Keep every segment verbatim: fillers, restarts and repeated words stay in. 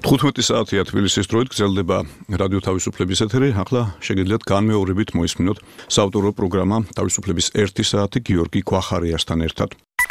თხუთმეტი საათია თბილისის დროით გრძელდება რადიო თავისუფლების ეთერი. ახლა შეგიძლიათ განმეორებით მოისმინოთ საავტორო პროგრამა თავისუფლების ერთი საათი გიორგი ქვახარიასთან ერთად.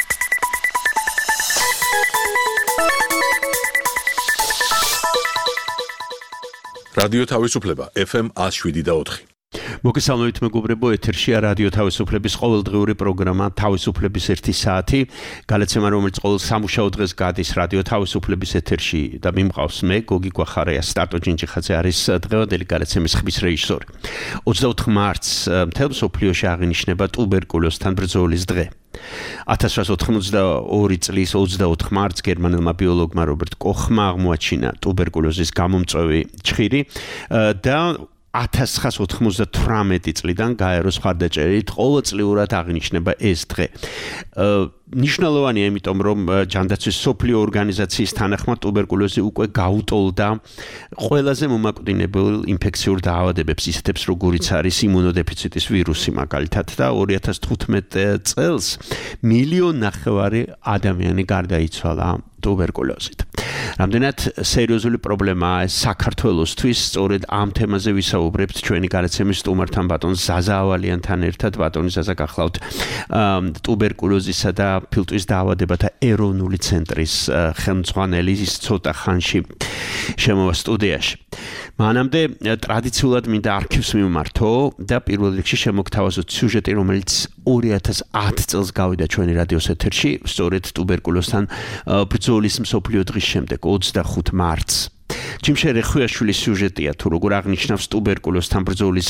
რადიო თავისუფლება ეფ ემ one oh seven და four. მოგესალმებით მეგობრებო, ეთერშია რადიო თავისუფლების ყოველდღიური პროგრამა თავისუფლების ერთი საათი. გალაცემა, რომელიც ყოველ სამუშაო დღეს გადის რადიო თავისუფლების ეთერში და მიმყავს მე, გოგი ქვახარია, სტარტო ჯინჯიხაძე არის დღევანდელი გალაცემის ხმის რეჟისორი. ოცდაოთხ მარტს მთელ მსოფლიოში აღინიშნება ტუბერკულოზთან ბრძოლის დღე. one thousand eight hundred eighty-two წლის ოცდაოთხ მარტს გერმანელმა ბიოლოგმა რობერტ კოხმა აღმოაჩინა ტუბერკულოზის გამომწვევი ჩხირი და one thousand nine hundred ninety-eight წლიდან გაეროს მხარდაჭერით ყოველწლიურად აღინიშნება ეს დღე. ნიშნულოვანია, იმიტომ რომ ჯანდაცვის მსოფლიო ორგანიზაციის თანახმად ტუბერკულოზი უკვე გაუტოლდა ყველაზე მომაკვდინებელ ინფექციურ დაავადებებს, ისეთებს როგორიც არის იმუნოდეფიციტის ვირუსი მაგალითად და two thousand fifteen წელს მილიონ ნახევარი ადამიანი გარდაიცვალა ტუბერკულოზით. რამდენად სერიოზული პრობლემაა ეს საქართველოსთვის, სწორედ ამ თემაზე ვისაუბრებთ ჩვენი განაცემის სტუმართან ბატონ ზაზა ავალიანთან ერთად. ბატონი ზაზა, გახლავთ ტუბერკულოზისა და ფილტვის დაავადებათა ეროვნული ცენტრის ხელმძღვანელი, ის ცოტა ხანში შემოვა სტუდიაში. მანამდე ტრადიციულად მინდა არქივს მიმართო და პირველ რიგში შემოგთავაზოთ სიუჟეტი, რომელიც two thousand ten წელს გავიდა ჩვენი რადიოს ეთერში, სწორედ ტუბერკულოზთან ბრძოლის მსოფლიო დღის შემდეგ ოცდახუთ მარტს. ჯიმშე რეხვიაშვილის სიუჟეტია თუ როგორ აღნიშნავს ტუბერკულოზთან ბრძოლის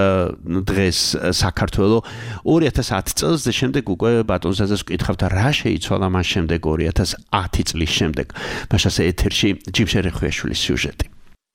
დღეს საქართველო two thousand ten წელს და შემდეგ უკვე ბატონ ზაზას ვკითხავთ რა შეიცვალა მას შემდეგ two thousand ten წლის შემდეგ. მაშასე ეთერში ჯიმშე რეხვიაშვილის სიუჟეტი.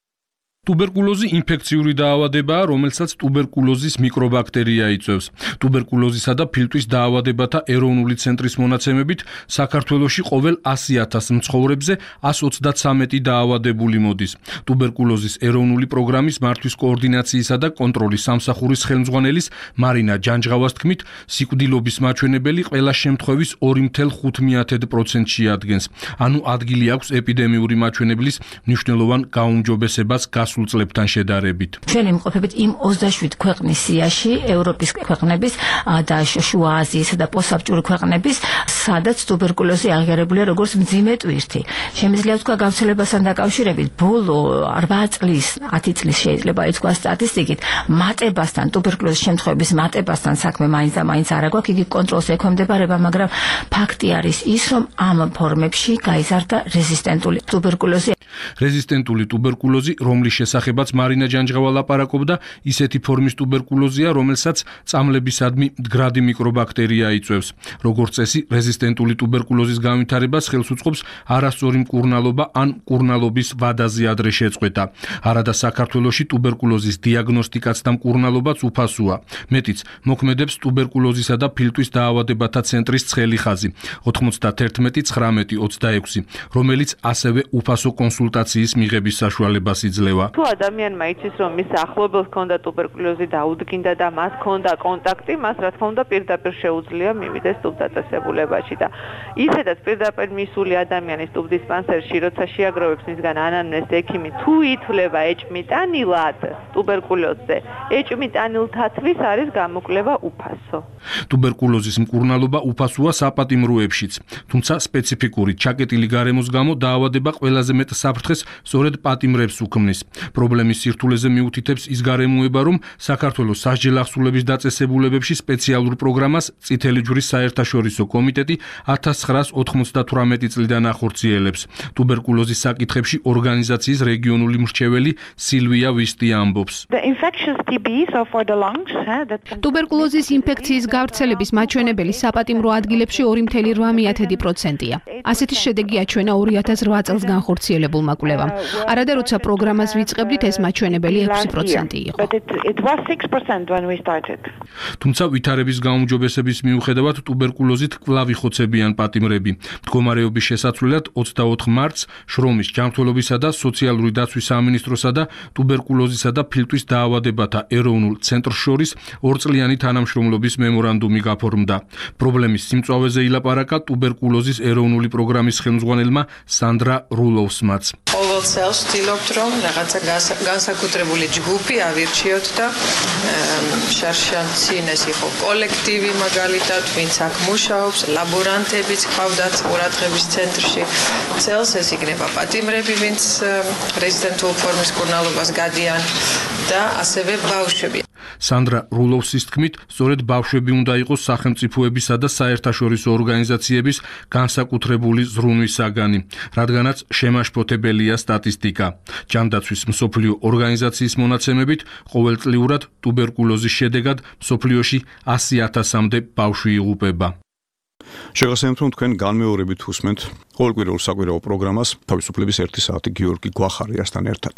ტუბერკულოზი ინფექციური დაავადებაა, რომელსაც ტუბერკულოზის მიკრობაქტერია იწვევს. ტუბერკულოზისა და ფილტვის დაავადებათა ეროვნული ცენტრის მონაცემებით საქართველოში ყოველ one hundred thousand მცხოვრებზე one hundred twenty-three დაავადებული მოდის. ტუბერკულოზის ეროვნული პროგრამის მართვის კოორდინაციისა და კონტროლის სამსახურის ხელმძღვანელის მარინა ჯანჯღავას თქმით, სიკვდილობის მაჩვენებელი ყველა შემთხვევის two point five პროცენტს შეადგენს. ანუ ადგილი აქვს ეპიდემიური მაჩვენებლის მნიშვნელოვან გაუმჯობესებას გასულ წლებთან შედარებით. ჩვენი იმყოფებით იმ ოცდაშვიდ ქვეყნის სიაში, ევროპის ქვეყნების და შუა აზიისა და პოსტსაბჭოური ქვეყნების, სადაც ტუბერკულოზი აღიარებულია როგორც მძიმე ტვირთი. შემიძლია ვთქვა გავრცელებასთან დაკავშირებით, ბოლო eight წლის, ten წლის შეიძლება ითქვა სტატისტიკით, მატებასთან, ტუბერკულოზის შემთხვევების მატებასთან საქმე მაინც და მაინც არ აქვს, იგი კონტროლს ექვემდებარება, მაგრამ ფაქტი არის ის, რომ ამ ფორმებში გაიზარდა რეზისტენტული ტუბერკულოზი. რეზისტენტული ტუბერკულოზი, რომლის შესახებაც მარინა ჯანჯღავა ლაპარაკობდა, ისეთი ფორმის ტუბერკულოზია, რომელსაც წამლებისადმი მდგრადი მიკრობაქტერია იწვევს. როგორც წესი, რეზისტენტული ტუბერკულოზის განვითარებას ხელს უწყობს არასწორი მკურნალობა ან მკურნალობის ვადაზე ადრე შეწყვეტა. არადა საქართველოში ტუბერკულოზის დიაგნოსტიკაც და მკურნალობაც უფასოა. მეტიც, მოქმედებს ტუბერკულოზისა და ფილტვის დაავადებათა ცენტრის ცხელი ხაზი ninety-one nineteen twenty-six, რომელიც ასევე უფასო კონსულტაციის მიღების საშუალებას იძლევა. თუ ადამიანმა იცის, რომ მის ახლობელს ჰქონდა ტუბერკულოზი და უდგინდა და მას ჰქონდა კონტაქტი, მას რა თქმა უნდა პირდაპირ შეუძლია მივიდეს ტუბდაწესებულებაში და ისედაც პირდაპირ მისული ადამიანის ტუბდისპანსერში, როცა შეაგროვებს მისგან ანამნეზს ექიმი, თუ ითვლება ეჭმიტანილად ტუბერკულოზზე, ეჭმიტანილთათვის არის გამოკვლევა უფასო. ტუბერკულოზის მკურნალობა უფასოა საპატიმროებშიც, თუმცა სპეციფიკური ჩაკეტილი გარემოს გამო დაავადება ყველაზე მეტ საფრთხეს სწორედ პატიმრებს უქმნის. პრობლემის სირთულეზე მიუთითებს ის გარემოება, რომ საქართველოს სასჯელ ახსულების დაწესებულებებში სპეციალურ პროგრამას წითელი ჯვრის საერთაშორისო კომიტეტი one thousand nine hundred ninety-eight წლიდან ახორციელებს. ტუბერკულოზის საკითხებში ორგანიზაციის რეგიონული მრჩეველი სილვია ვისტი ამბობს. ტუბერკულოზის ინფექციის გავრცელების მაჩვენებელი საპატიმრო ადგილებში two point eight პროცენტია. ასეთი შედეგი აჩვენა two thousand eight წელს განხორციელებულმა კვლევამ. არადა როცა პროგრამას ვიწყებდით, ეს მაჩვენებელი six percent იყო. თუმცა ვითარების გაუმჯობესების მიუხედავად ტუბერკულოზით კვლავ იხოცებიან პატიმრები. მდგომარეობის შესაცვლელად ოცდაოთხ მარტს შრომის, ჯანმრთელობისა და სოციალური დაცვის სამინისტროსა და ტუბერკულოზისა და ფილტვის დაავადებათა ეროვნულ ცენტრს შორის ორწლიანი თანამშრომლობის მემორანდუმი გაფორმდა. პრობლემის სიმწვავეზე ილაპარაკა ტუბერკულოზის ეროვნული პროგრამის ხელმძღვანელმა სანდრა რულოვსმაც. ყოველ წელს ვცდილობთ რომ რაღაცა განსაკუთრებული ჯგუფი ავირჩიოთ და შარშანცინეს იყო კოლექტივი მაგალითად, ვინც აქ მუშაობს, ლაბორანტებიც ყავდათ ყურადღების ცენტრში. წელს ეს იქნება პატიმრები, ვინც რეზიდენტულ ფორმის კურნალობას გადიან და ასევე ბავშვები. სანდრა რულოვსის თქმით, სწორედ ბავშვები უნდა იყოს სახელმწიფოებისა და საერთაშორისო ორგანიზაციების განსაკუთრებული ზრუნვის საგანი, რადგანაც შემაშფოთებელია სტატისტიკა. ჯანდაცვის მსოფლიო ორგანიზაციის მონაცემებით, ყოველწლიურად ტუბერკულოზის შედეგად მსოფლიოში ასი ათასამდე ბავშვი იღუპება. შეგახსენებთ, რომ თქვენ განმეორებით უსმენთ ყოველკვირეულ საკვირაო პროგრამას თავისუფლების ერთი საათი გიორგი გვახარიასთან ერთად.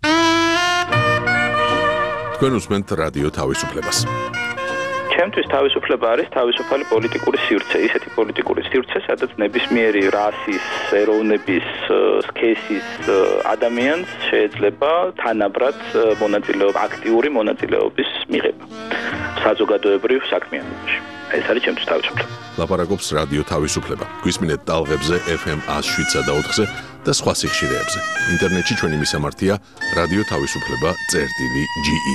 თქვენ უსმენთ რადიო თავისუფლებას. ჩემთვის თავისუფლება არის თავისუფალი პოლიტიკური სივრცე, ისეთი პოლიტიკური სივრცე, სადაც ნებისმიერი რასის, ეროვნების, სქესის ადამიანს შეიძლება თანაბრად მონაწილეობა, აქტიური მონაწილეობის მიღება საზოგადოებრივ საქმიანობაში. ეს არის ჩემთვის თავისუფლება. ლაპარაკობს რადიო თავისუფლება. გვისმინეთ ტალღებზე ეფ ემ one oh seven და ოთხზე და სხვა სიხშირეებზე. ინტერნეტში ჩვენი მისამართია რადიო თავისუფლება წერტილი ჯი ი.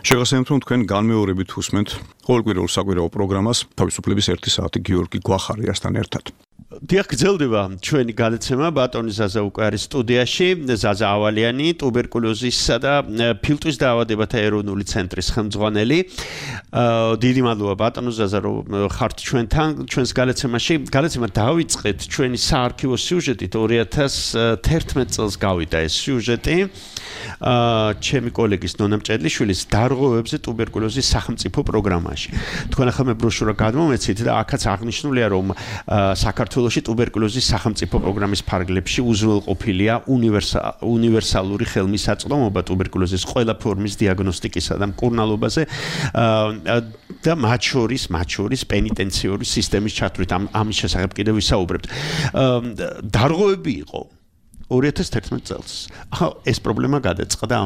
შეგახსენებთ, რომ თქვენ განმეორებით უსმენთ ყოველკვირეულ საკვირაო პროგრამას თავისუფლების ერთი საათი გიორგი კვახარიასთან ერთად. დიახ, გრძელდება ჩვენი გადაცემა. ბატონი ზაზა უკვე არის სტუდიაში. ზაზა ავალიანი, ტუბერკულოზისა და ფილტვის დაავადებათა ეროვნული ცენტრის ხელმძღვანელი. დიდი მადლობა ბატონო ზაზა, რომ ხართ ჩვენთან, ჩვენს გადაცემაში. გადაცემა დავიწყეთ ჩვენი საარქივო სიუჟეტით. ორი ათას თერთმეტ წელს გავიდა ეს სიუჟეტი. ჩემი კოლეგის ნონა მჭედლიშვილის დარღვევებზე ტუბერკულოზის სახელმწიფო პროგრამაში. თქვენ ახლა მე ბროშურა გადმომეცით და აქაც აღნიშნულია, რომ საქართველოში ტუბერკულოზის სახელმწიფო პროგრამის ფარგლებში უზრუნველყოფილია უნივერსალური ხელმისაწვდომობა ტუბერკულოზის ყველა ფორმის დიაგნოსტიკისა და მკურნალობაზე და მათ შორის, მათ შორის პენიტენციური სისტემის ჩათვლით ამის შესახებ კიდევ ვისაუბრებთ. დარღვევები იყო ორი ათას თერთმეტ წელს. ახლა ეს პრობლემა გადაწყდა.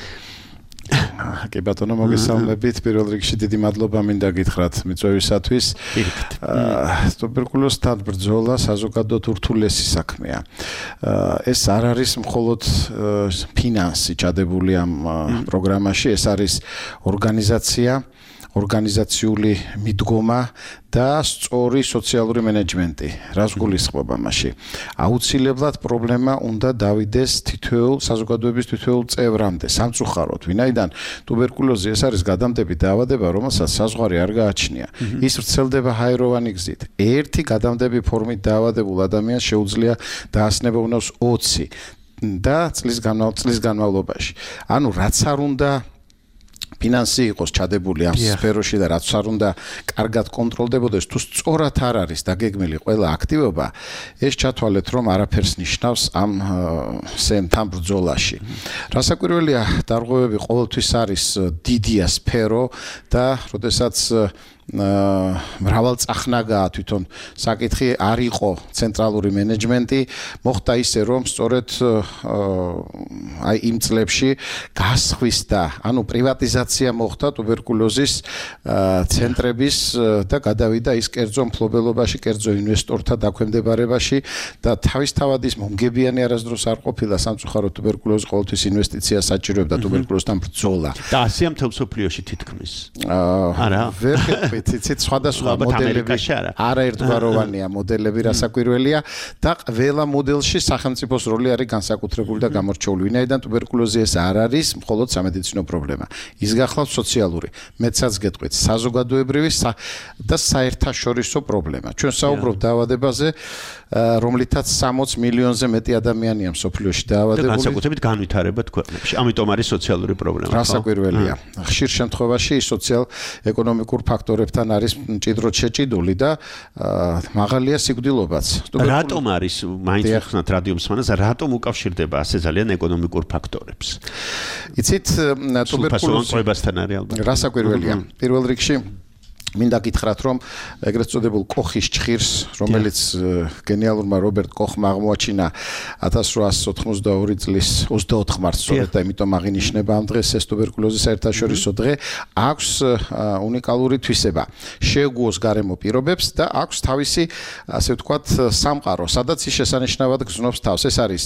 კი ბატონო, მოგესალმებით. პირველ რიგში დიდი მადლობა მინდა გითხრათ მიწვევისათვის. ტუბერკულოზთან ბრძოლა საზოგადოოდ ურთულესი საქმეა. ეს არ არის მხოლოდ ფინანსი ჩადებული ამ პროგრამაში, ეს არის ორგანიზაცია, ორგანიზაციული მიდგომა და სწორი სოციალური მენეჯმენტი. რას გულისხმობ ამაში? აუცილებლად პრობლემა უნდა დავიდეს თითოეულ საზოგადოების თითოეულ წევრამდე, სამწუხაროდ, ვინაიდან ტუბერკულოზი ეს არის გადამდები დაავადება, რომელსაც საზღვარი არ გააჩნია. ის ვრცელდება ჰაეროვანი გზით. ერთი გადამდები ფორმით დაავადებულ ადამიანს შეუძლია დაასნება უნავს ოცი და წლის განმავლობაში. ანუ რაც არ უნდა ფინანსი იყოს ჩადებული ამ სფეროში და რაც არ უნდა კარგად კონტროლდებოდეს, თუ სწორად არ არის დაგეგმილი ყველა აქტივობა, ეს ჩათვალეთ, რომ არაფერს ნიშნავს ამ სემთან ბრძოლაში. რასაკვირველია, დარღვევები ყოველთვის არის დიდია სფერო და როდესაც მრავალწახნაგაა თვითონ საკითხი, არ იყო ცენტრალური მენეჯმენტი, მოხდა ისე, რომ სწორედ აი იმ წლებში გასხვისდა, ანუ პრივატიზაცია მოხდა ტუბერკულოზის ცენტრების და გადავიდა ის კერძო მფლობელობაში, კერძო ინვესტორთა დაქვემდებარებაში და თავისთავად ის მომგებიანი არასდროს არ ყოფილა. სამწუხაროდ ტუბერკულოზი ყოველთვის ინვესტიციას საჭიროებდა ტუბერკულოზთან ბრძოლა. და ასეა მთელ მსოფლიოში თითქმის. არა, ვერ იცით, სხვადასხვა მოდელები არაერთგვაროვანია მოდელები, რასაკვირველია და ყველა მოდელში სახელმწიფოს როლი არის განსაკუთრებული და გამორჩეული. ვინაიდან ტუბერკულოზი ეს არ არის მხოლოდ სამედიცინო პრობლემა. ის გახლავთ სოციალური, მეცაც გეტყვით, საზოგადოებრივი და საერთაშორისო პრობლემა. ჩვენ საუბრობთ დაავადებაზე, რომლითაც სამოც მილიონზე მეტი ადამიანია მსოფლიოში დაავადებული. და განსაკუთრებით განვითარებად ქვეყნებში. ამიტომ არის სოციალური პრობლემა. რასაკვირველია. ხშირ შემთხვევაში სოციალ-ეკონომიკურ ფაქტორებთან არის მჭიდროდ შეჭიდული და მაღალია სიკვდილობაც. რატომ არის მაინც ვხსნათ რადიო მსმენელს, რატომ უკავშირდება ასე ძალიან ეკონომიკურ ფაქტორებს? იცით, ტუბერკულოზთან არის ალბათ. რასაკვირველია. პირველ რიგში მინდა გითხრათ, რომ ეგრეთ წოდებულ კოხის ჭხირს, რომელიც გენიალურმა რობერტ კოხმა აღმოაჩინა ათას რვაასი ოთხმოცდაორი წლის ოცდაოთხ მარტს, სწორედ და იმიტომ აღინიშნება ამ დღეს ეს ტუბერკულოზის საერთაშორისო დღე, აქვს უნიკალური თვისება. შეეგუოს გარემო პირობებს და აქვს თავისი, ასე ვთქვათ, სამყარო, სადაც ის შესანიშნავად გზნობს თავს. ეს არის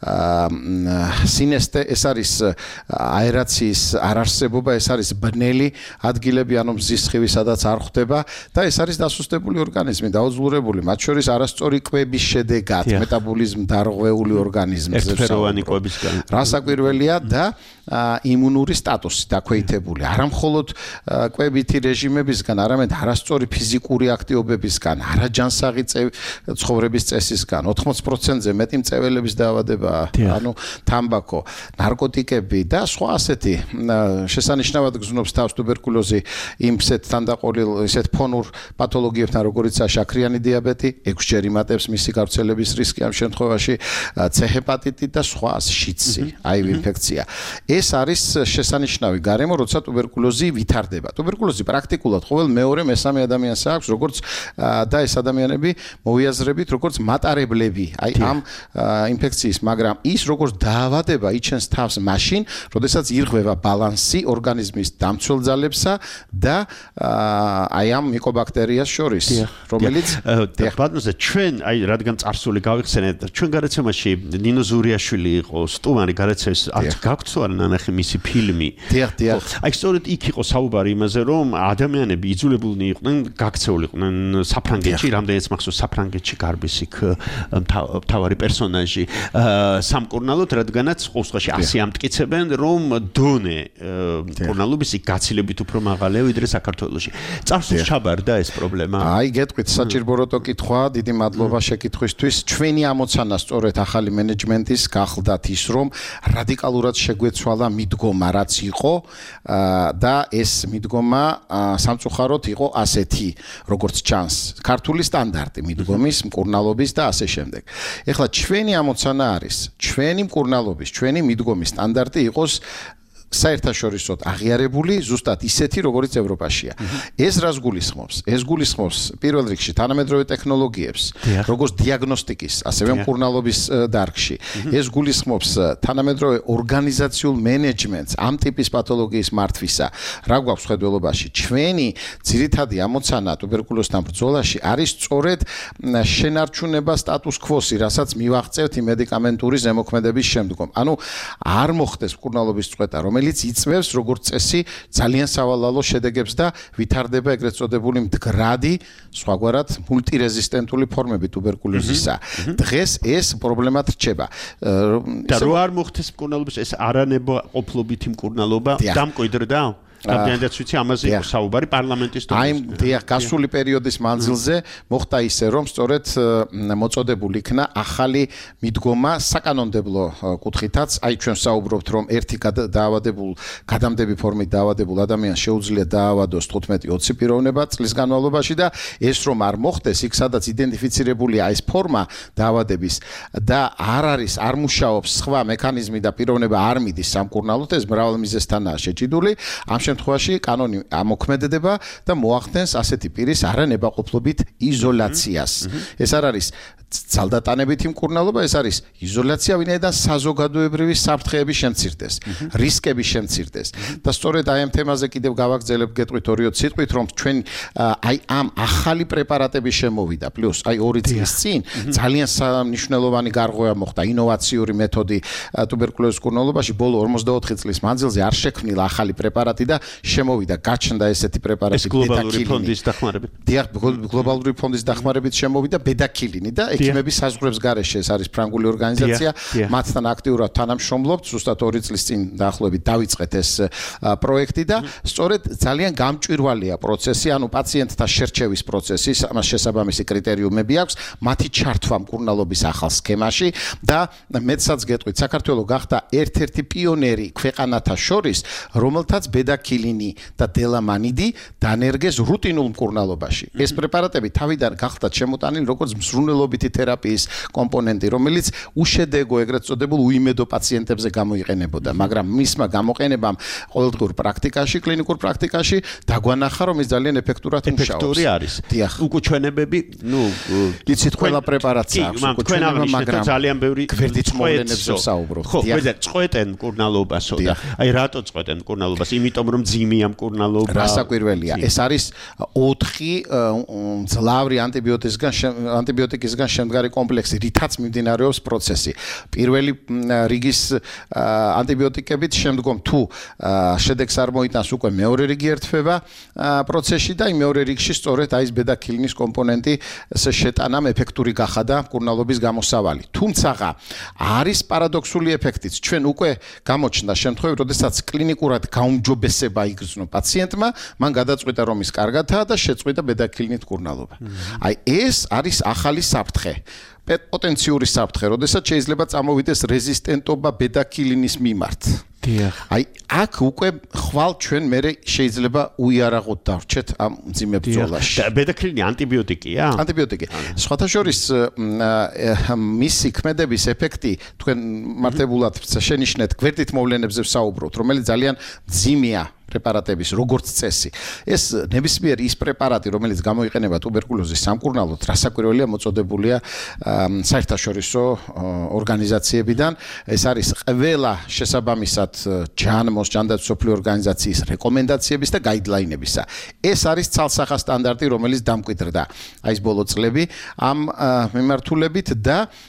სინესტე, ეს არის აერაციის არარსებობა, ეს არის ბნელი ადგილები, ანუ მზის სხივი, სადაც არ ხვდება და ეს არის დასუსტებული ორგანიზმი, დაუძლურებული, მათ შორის არასწორი კვების შედეგად, მეტაბოლიზმ დარღვეული ორგანიზმის ერთფეროვანი კვებისგან. რასაკვირველია და იმუნური სტატუსი დაქვეითებული. არა მხოლოდ კვებითი რეჟიმებისგან, არამედ არასწორი ფიზიკური აქტივობებისგან, არაჯანსაღი ცხოვრების წესისგან, ოთხმოცი პროცენტზე მეტი მწეველების დაავადებაა, ანუ თამბაქო, ნარკოტიკები და სხვა ასეთი შესანიშნავად გზნობს თავს ტუბერკულოზი იმ ფსეთ თანდაყოლილ ისეთ ფონურ პათოლოგიებთან, როგორიცაა შაქრიანი დიაბეტი, ექვსჯერ იმატებს მისი გავრცელების რისკი ამ შემთხვევაში, C ჰეპატიტი და სხვა შიცი, აივ ინფექცია. ეს არის შესანიშნავი გარემო, როცა ტუბერკულოზი ვითარდება. ტუბერკულოზი პრაქტიკულად ყოველ მეორე მესამე ადამიანს აქვს, როგორც და ეს ადამიანები მოვიაზრებით, როგორც მატარებლები, აი ამ ინფექციის, მაგრამ ის როგორც დაავადება იჩენს თავს მაშინ, როდესაც ირღვევა ბალანსი ორგანიზმის დამცველ ძალებსა და აი ამ მიკობაქტერიას შორის, რომელიც ბატონზე ჩვენ აი რადგან წარსული გავიხსენეთ, ჩვენ გადაცემაში ნინო ზურიაშვილი იყო სტუმარი გადაცემის, არც გაქვთ თუ არა გამონანახე მისი ფილმი. დიახ, დიახ. აი სწორედ იქ იყო საუბარი იმაზე, რომ ადამიანები იძულებულნი იყვნენ გაქცეულიყვნენ საფრანგეთში, რამდენიც მახსოვს საფრანგეთში გარბის იქ მთავარი პერსონაჟი სამკურნალოდ, რადგანაც ყოველში ასი ამტკიცებენ, რომ დონე მკურნალობის იქ გაცილებით უფრო მაღალია ვიდრე საქართველოში. წარსულს ჩაბარდა ეს პრობლემა. აი გეტყვით საჭიროა კითხვა, დიდი მადლობა შეკითხვისთვის. ჩვენი ამოცანა სწორედ ახალი მენეჯმენტის გახლდათ ის, რომ რადიკალურად შეგვეცვალა მიდგომა, რაც იყო და ეს მიდგომა სამწუხაროდ იყო ასეთი, როგორც ჩანს, ქართული სტანდარტი მიდგომის, მკურნალობის და ასე შემდეგ. ეხლა ჩვენი ამოცანა არის, ჩვენი მკურნალობის, ჩვენი მიდგომის სტანდარტი იყოს საერთაშორისოდ აღიარებული ზუსტად ისეთი, როგორც ევროპაშია. ეს რას გულისხმობს? ეს გულისხმობს პირველ რიგში თანამედროვე ტექნოლოგიებს, როგორც დიაგნოსტიკის, ასევე მკურნალობის დარგში. ეს გულისხმობს თანამედროვე ორგანიზაციულ მენეჯმენტს ამ ტიპის პათოლოგიის მართვისა. რა გვაქვს ხედველობაში? ჩვენი ძირითადი ამოცანა ტუბერკულოზთან ბრძოლაში არის სწორედ შენარჩუნება სტატუს კვოსი, რასაც მივაღწევთ მედიკამენტური ზემოქმედების შემდგომ. ანუ არ მოხდეს მკურნალობის წყვეტა, რომელიც იწვევს როგორც წესი ძალიან სავალალო შედეგებს და ვითარდება ეგრეთ წოდებული მდგრადი, სხვაგვარად მულტირეზისტენტული ფორმები ტუბერკულოზისა. დღეს ეს პრობლემა რჩება. და რო არ მოხდეს მკურნალობის ეს არანებო ყოფლობითი მკურნალობა დამკვიდრდა? რამდენადაც ვიცი ამაზე იყო საუბარი პარლამენტის დონეზე. აი, დიახ, გასული პერიოდის მანძილზე მოხდა ისე, რომ სწორედ მოწოდებული იქნა ახალი მიდგომა საკანონმდებლო კუთხითაც. აი, ჩვენ საუბრობთ, რომ ერთი დაავადებულ, გადამდები ფორმით დაავადებულ ადამიანს შეუძლია დაავადოს თხუთმეტი ოცი პიროვნება წლის განმავლობაში და ეს რომ არ მოხდეს, იქ სადაც იდენტიფიცირებულია ეს ფორმა დაავადების და არ არის, არ მუშაობს სხვა მექანიზმი და პიროვნება არ მიდის სამკურნალოდ, ეს მრავალ მიზეზთანაა შეჭიდული. ამ შემთხვევაში კანონი ამოქმედდება და მოახდენს ასეთი პირის არანებაყოფლობით იზოლაციას. ეს არ არის ძალდატანებითი მკურნალობა, ეს არის იზოლაცია, ვინაიდან საზოგადოებრივი საფრთხეები შემცირდეს, რისკები შემცირდეს. და სწორედ აი ამ თემაზე კიდევ გავაგრძელებ გეტყვით ორი-ოც სიტყვით, რომ ჩვენ აი ამ ახალი პრეპარატების შემოვიდა, პლუს აი ორი წლის წინ ძალიან მნიშვნელოვანი გარღვევა მოხდა, ინოვაციური მეთოდი ტუბერკულოზის მკურნალობაში, ბოლო ორმოცდაოთხი წლის მანძილზე არ შექმნილა ახალი პრეპარატი და შემოვიდა, გაჩნდა ესეთი პრეპარატი გლობალური ფონდის დახმარებით. დიახ, გლობალური ფონდის დახმარებით შემოვიდა ბედაქილინი და ექიმების საზღვრებს გარეშე, ეს არის ფრანგული ორგანიზაცია, მათთან აქტიურად თანამშრომლობთ, ზუსტად ორი წლის წინ დაახლოებით დავიწყეთ ეს პროექტი და სწორედ ძალიან გამჭვირვალეა პროცესი, ანუ პაციენტთა შერჩევის პროცესი, ამას შესაბამისი კრიტერიუმები აქვს, მათი ჩართვა მკურნალობის ახალ სქემაში და მეცაც გეტყვით, საქართველოს გახდა ერთ-ერთი პიონერი ქვეყანათა შორის, რომელთაც ბედაქილინი და დელამანიდი დანერგეს რუტინულ მკურნალობაში. ეს პრეპარატები თავიდან გახდათ შემოტანილი როგორც მსრულნელობითი თერაპიის კომპონენტი, რომელიც უშედეგო ეგრეთ წოდებულ უიმედო პაციენტებზე გამოიყენებოდა, მაგრამ მისმა გამოყენებამ ყოველდღიურ პრაქტიკაში, კლინიკურ პრაქტიკაში დაგვანახა, რომ ის ძალიან ეფექტურად მუშაობს. ეფექტური არის. დიახ. უკუჩვენებები, ნუ იცით ყველა პრეპარატს აქვს უკუჩვენება, მაგრამ ძალიან ბევრი გვერდით მოვლენებზე ვსაუბრობთ. ხო, ვეძა წყვეტენ მკურნალობასო და აი რატო წყვეტენ მკურნალობას? იმიტომ რომ ძიმია მკურნალობა. რასაკვირველია. ეს არის ოთხი მძლავრი ანტიბიოტიკისგან ანტიბიოტიკისგან შემდგარი კომპლექსი, რითაც მიმდინარეობს პროცესი. პირველი რიგის ანტიბიოტიკებით შემდგომ თუ შედეგს არ მოიტანს, უკვე მეორე რიგი ერთვება პროცესში და იმ მეორე რიგში სწორედ აი ეს ბედაქილინის კომპონენტი შეტანამ ეფექტური გახადა მკურნალობის გამოსავალი. თუმცა არის პარადოქსული ეფექტიც. ჩვენ უკვე გამოჩნდა შემთხვევები, როდესაც კლინიკურად გაუმჯობესება იგრძნო პაციენტმა, მან გადაწყვიტა რომ ის კარგადაა და შეწყვიტა ბედაქილინით მკურნალობა. აი ეს არის ახალი საფრთხე. პოტენციური საფრთხე, როდესაც შეიძლება წამოვიდეს რეზისტენტობა ბედაქილინის მიმართ. დიახ. აი აქ უკვე ხვალ ჩვენ მე შეიძლება უიარაღოდ დავრჩეთ ამ მძიმე ბრძოლაში. და ბედაქილინი ანტიბიოტიკია? ანტიბიოტიკი. სხვათა შორის მისი ქმედების ეფექტი თქვენ მართებულად შენიშნეთ გვერდით მოვლენებზე ვსაუბრობთ, რომელიც ძალიან მძიმეა პრეპარატების როგორც წესი. ეს ნებისმიერ ის პრეპარატი, რომელიც გამოიყენება ტუბერკულოზის სამკურნალოდ, რასაკვირველია მოწოდებულია საერთაშორისო ორგანიზაციებიდან. ეს არის ყველა შესაბამისად ჯანმოს ჯანდაცვის მსოფლიო ორგანიზაციის რეკომენდაციების და გაიდლაინებისა. ეს არის ცალსახა სტანდარტი, რომელიც დამკვიდრდა აი ეს ბოლო წლები ამ მიმართულებით და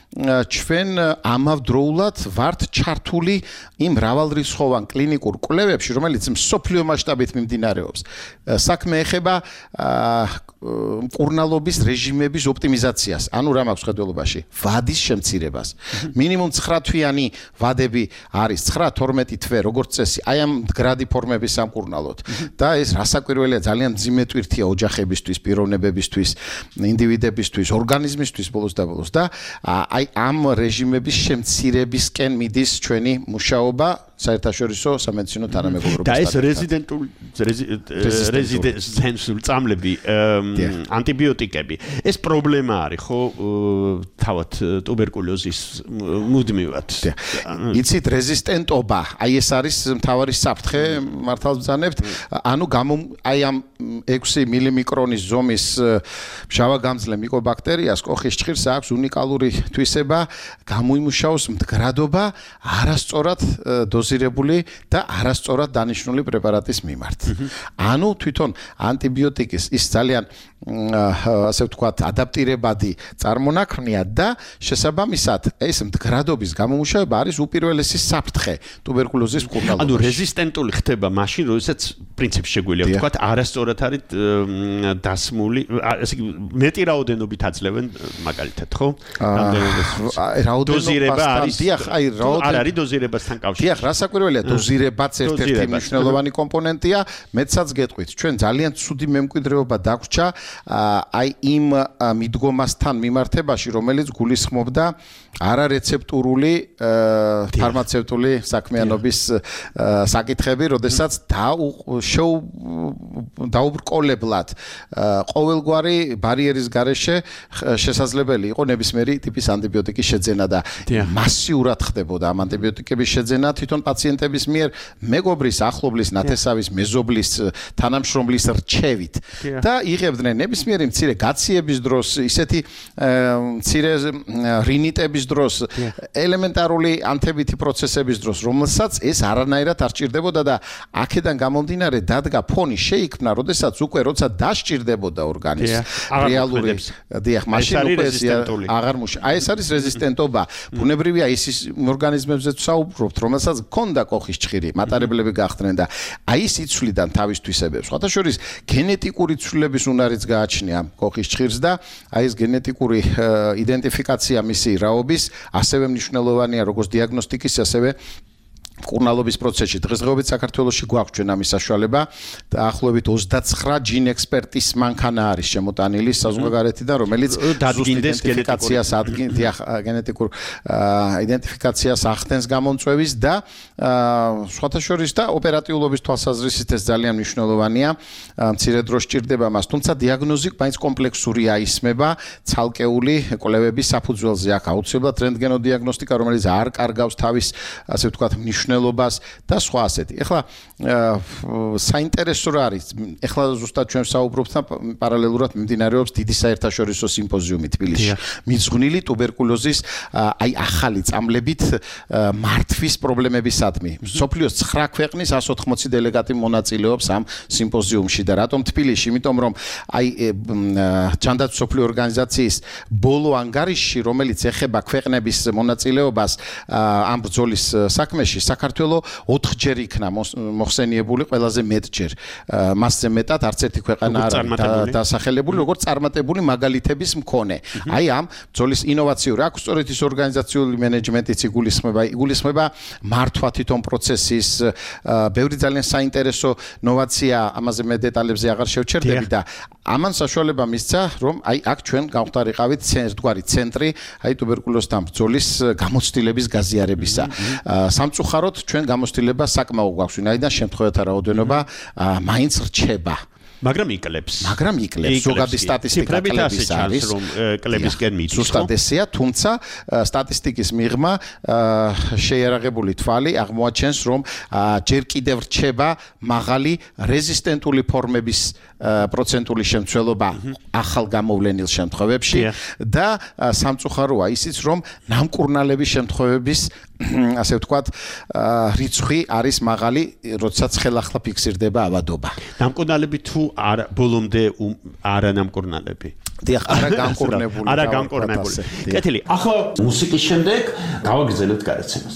ჩვენ ამავდროულად ვართ ჩართული იმ მრავალრიცხოვან კლინიკურ კვლევებში, რომელიც მსოფლიო მასშტაბით მიმდინარეობს. საქმე ეხება მკურნალობის რეჟიმების ოპტიმიზაციას, ანუ რა მაქვს ხედველობაში? ვადის შემცირებას. მინიმუმ ცხრა თვიანი ვადები არის ცხრა თორმეტი თვე, როგორც წესი, აი ამ მდგრადი ფორმების სამკურნალოდ. და ეს რასაკვირველია, ძალიან მძიმე ტვირთია ოჯახებისთვის, პიროვნებებისთვის, ინდივიდებისთვის, ორგანიზმისთვის ბოლოს და ბოლოს და აი ამ რეჟიმების შემცირებისკენ მიდის ჩვენი მუშაობა საერთაშორისო სამედიცინო თანამეგობრობის და ეს რეზიდენტული რეზიდენტული წამლები ანტიბიოტიკები ეს პრობლემა არის ხო თავად ტუბერკულოზის მუდმივად იცით რეზისტენტობა აი ეს არის მთავარი საფრთხე მართალ ბრძანებთ ანუ აი ამ ექვსი მილიმიკრონის ზომის მჟავაგამძლე მიკობაქტერიას კოხის ჭხირს აქვს უნიკალური თვისება გამოიმუშაოს მდგრადობა არასწორად დოზირებული და არასწორად დანიშნული პრეპარატის მიმართ. ანუ თვითონ ანტიბიოტიკის ის ძალიან ასე ვთქვათ ადაპტირებადი წარმონაქმნია და შესაბამისად ეს მდგრადობის გამომუშავება არის უპირველესი საფრთხე ტუბერკულოზის მკურნალობაში. ანუ რეზისტენტული ხდება მაშინ, როდესაც პრინციპში შეგვიძლია ვთქვათ არასწორად არის დასმული, ესე იგი მეტი რაოდენობით აძლევენ მაგალითად, ხო? რაოდენობასთან დიახ, აი რაოდენობა არ არის დოზირებასთან კავშირში. დიახ, რასაკვირველია, დოზირებაც ერთ-ერთი მნიშვნელოვანი კომპონენტია, მეცაც გეტყვით, ჩვენ ძალიან ცუდი მემკვიდრეობა დაგვრჩა აი იმ მიდგომასთან მიმართებაში, რომელიც გულისხმობდა არარეცეპტურული ფარმაცევტული საქმიანობის საკითხები, როდესაც დაუბრკოლებლად ყოველგვარი ბარიერის გარეშე შესაძლებელი იყო ნებისმიერი ტიპის ანტიბიოტიკის შეძენა და მასიურად ხდებოდა ამ ანტიბიოტიკების შეძენა თვითონ პაციენტების მიერ მეგობრის, ახლობლის, ნათესავის, მეზობლის, თანამშრომლის რჩევით და იღებდნენ ნებისმიერი მცირე გაციების დროს, ისეთი მცირე რინიტების დროს, ელემენტარული ანთებითი პროცესების დროს, რომელსაც ეს არანაირად არ ჭირდებოდა და აქედან გამომდინარე დადგა ფონი შეიქმნა, როდესაც უკვე როცა დასჭირდებოდა ორგანიზმს რეალური დიახ, მაშინ უკვე ეს აღარ მუშაობს. აი ეს არის რეზისტენტობა. ბუნებრივია ის ორგანიზმებზეც საუბრობთ, რომელსაც ჰქონდა კოხის ჭხირი, მატარებლები გახდნენ და აი ის იცვლიდან თავის თვისებებს. სხვათა შორის გენეტიკური ცვლილების უნარიც გააჩნია კოხის ჭხირს და აი ეს გენეტიკური იდენტიფიკაცია მისი რაობის ასევე მნიშვნელოვანია როგორც დიაგნოსტიკის, ასევე მკურნალობის პროცესში. დღესდღეობით საქართველოში გვაქვს ჩვენ ამის საშუალება და ახლობით ოცდაცხრა ჯინ ექსპერტის მანქანა არის შემოტანილი საზღვარგარეთიდან, რომელიც დადგინდეს გენეტიკაციას ადგინდია გენეტიკურ იდენტიფიკაციას ახდენს გამომწვევის და სხვათა შორის და ოპერატიულობის თვალსაზრისით ეს ძალიან მნიშვნელოვანია. მცირე დრო სჭირდება მას, თუმცა დიაგნოზი მაინც კომპლექსურია, ისმება ცალკეული კვლევების საფუძველზე. აქ აუცილებლად რენტგენოდიაგნოსტიკა, რომელიც არ კარგავს თავის ასე ვთქვათ მნიშვნელობას და სხვა ასეთი. ეხლა საინტერესო რა არის? ეხლა ზუსტად ჩვენ საუბრობთ და პარალელურად მიმდინარეობს დიდი საერთაშორისო სიმპოზიუმი თბილისში. მიძღვნილი ტუბერკულოზის აი ახალი წამლებით მართვის პრობლემებისადმი. მსოფლიოს ცხრა ქვეყნის εκατს ოთხმოცი დელეგატი მონაწილეობს ამ სიმპოზიუმში და რატომ თბილისში? იმიტომ რომ აი ჯანდაცვის მსოფლიო ორგანიზაციის ბოლო ანგარიში, რომელიც ეხება ქვეყნების მონაწილეობას ამ ბრძოლის საქმეში, საქართველოს ოთხჯერ იქნა მოხსენიებული, ყველაზე მეტჯერ. მასზე მეტად არც ერთი ქვეყანა არ არის დასახელებული, როგორც წარმატებული მაგალითების მქონე. აი ამ ბრძოლის ინოვაციური აქვს სწორედ ის ორგანიზაციული მენეჯმენტიც იგულისხმება, იგულისხმება მართვა თვითონ პროცესის, ბევრი ძალიან საინტერესო ნოვაცია, ამაზე მე დეტალებზე აღარ შევჩერდები და ამან საშუალება მისცა, რომ აი აქ ჩვენ გავხდარიყავით ერთგვარი ცენტრი, აი ტუბერკულოზთან ბრძოლის გამოცდილების გაზიარებისა. სამწუხაროდ ჩვენ გამოცდილება საკმაო გვაქვს, ვინაიდან შემთხვევათა რაოდენობა მაინც რჩება. მაგრამ იკლებს. მაგრამ იკლებს. ზოგადი სტატისტიკა კლების არის, რომ კლებისკენ მიდის. ზუსტად ესეა, თუმცა სტატისტიკის მიღმა შეიარაღებული თვალი აღმოაჩენს, რომ ჯერ კიდევ რჩება მაღალი რეზისტენტული ფორმების პროცენტული შემცველობა ახალ გამოვლენილ შემთხვევებში და სამწუხაროა ისიც, რომ ნამკურნალების შემთხვევების ასე ვთქვათ, რიცხვი არის მაღალი, როდესაც ხელახლა ფიქსირდება ავადობა. ნამკურნალები თუ არ ბოლომდე არა ნამკურნალები. დიახ, არა განკურნებული. არა განკურნებული. კეთილი. ახლა მუსიკის შემდეგ გავაგრძელებთ გადაცემას.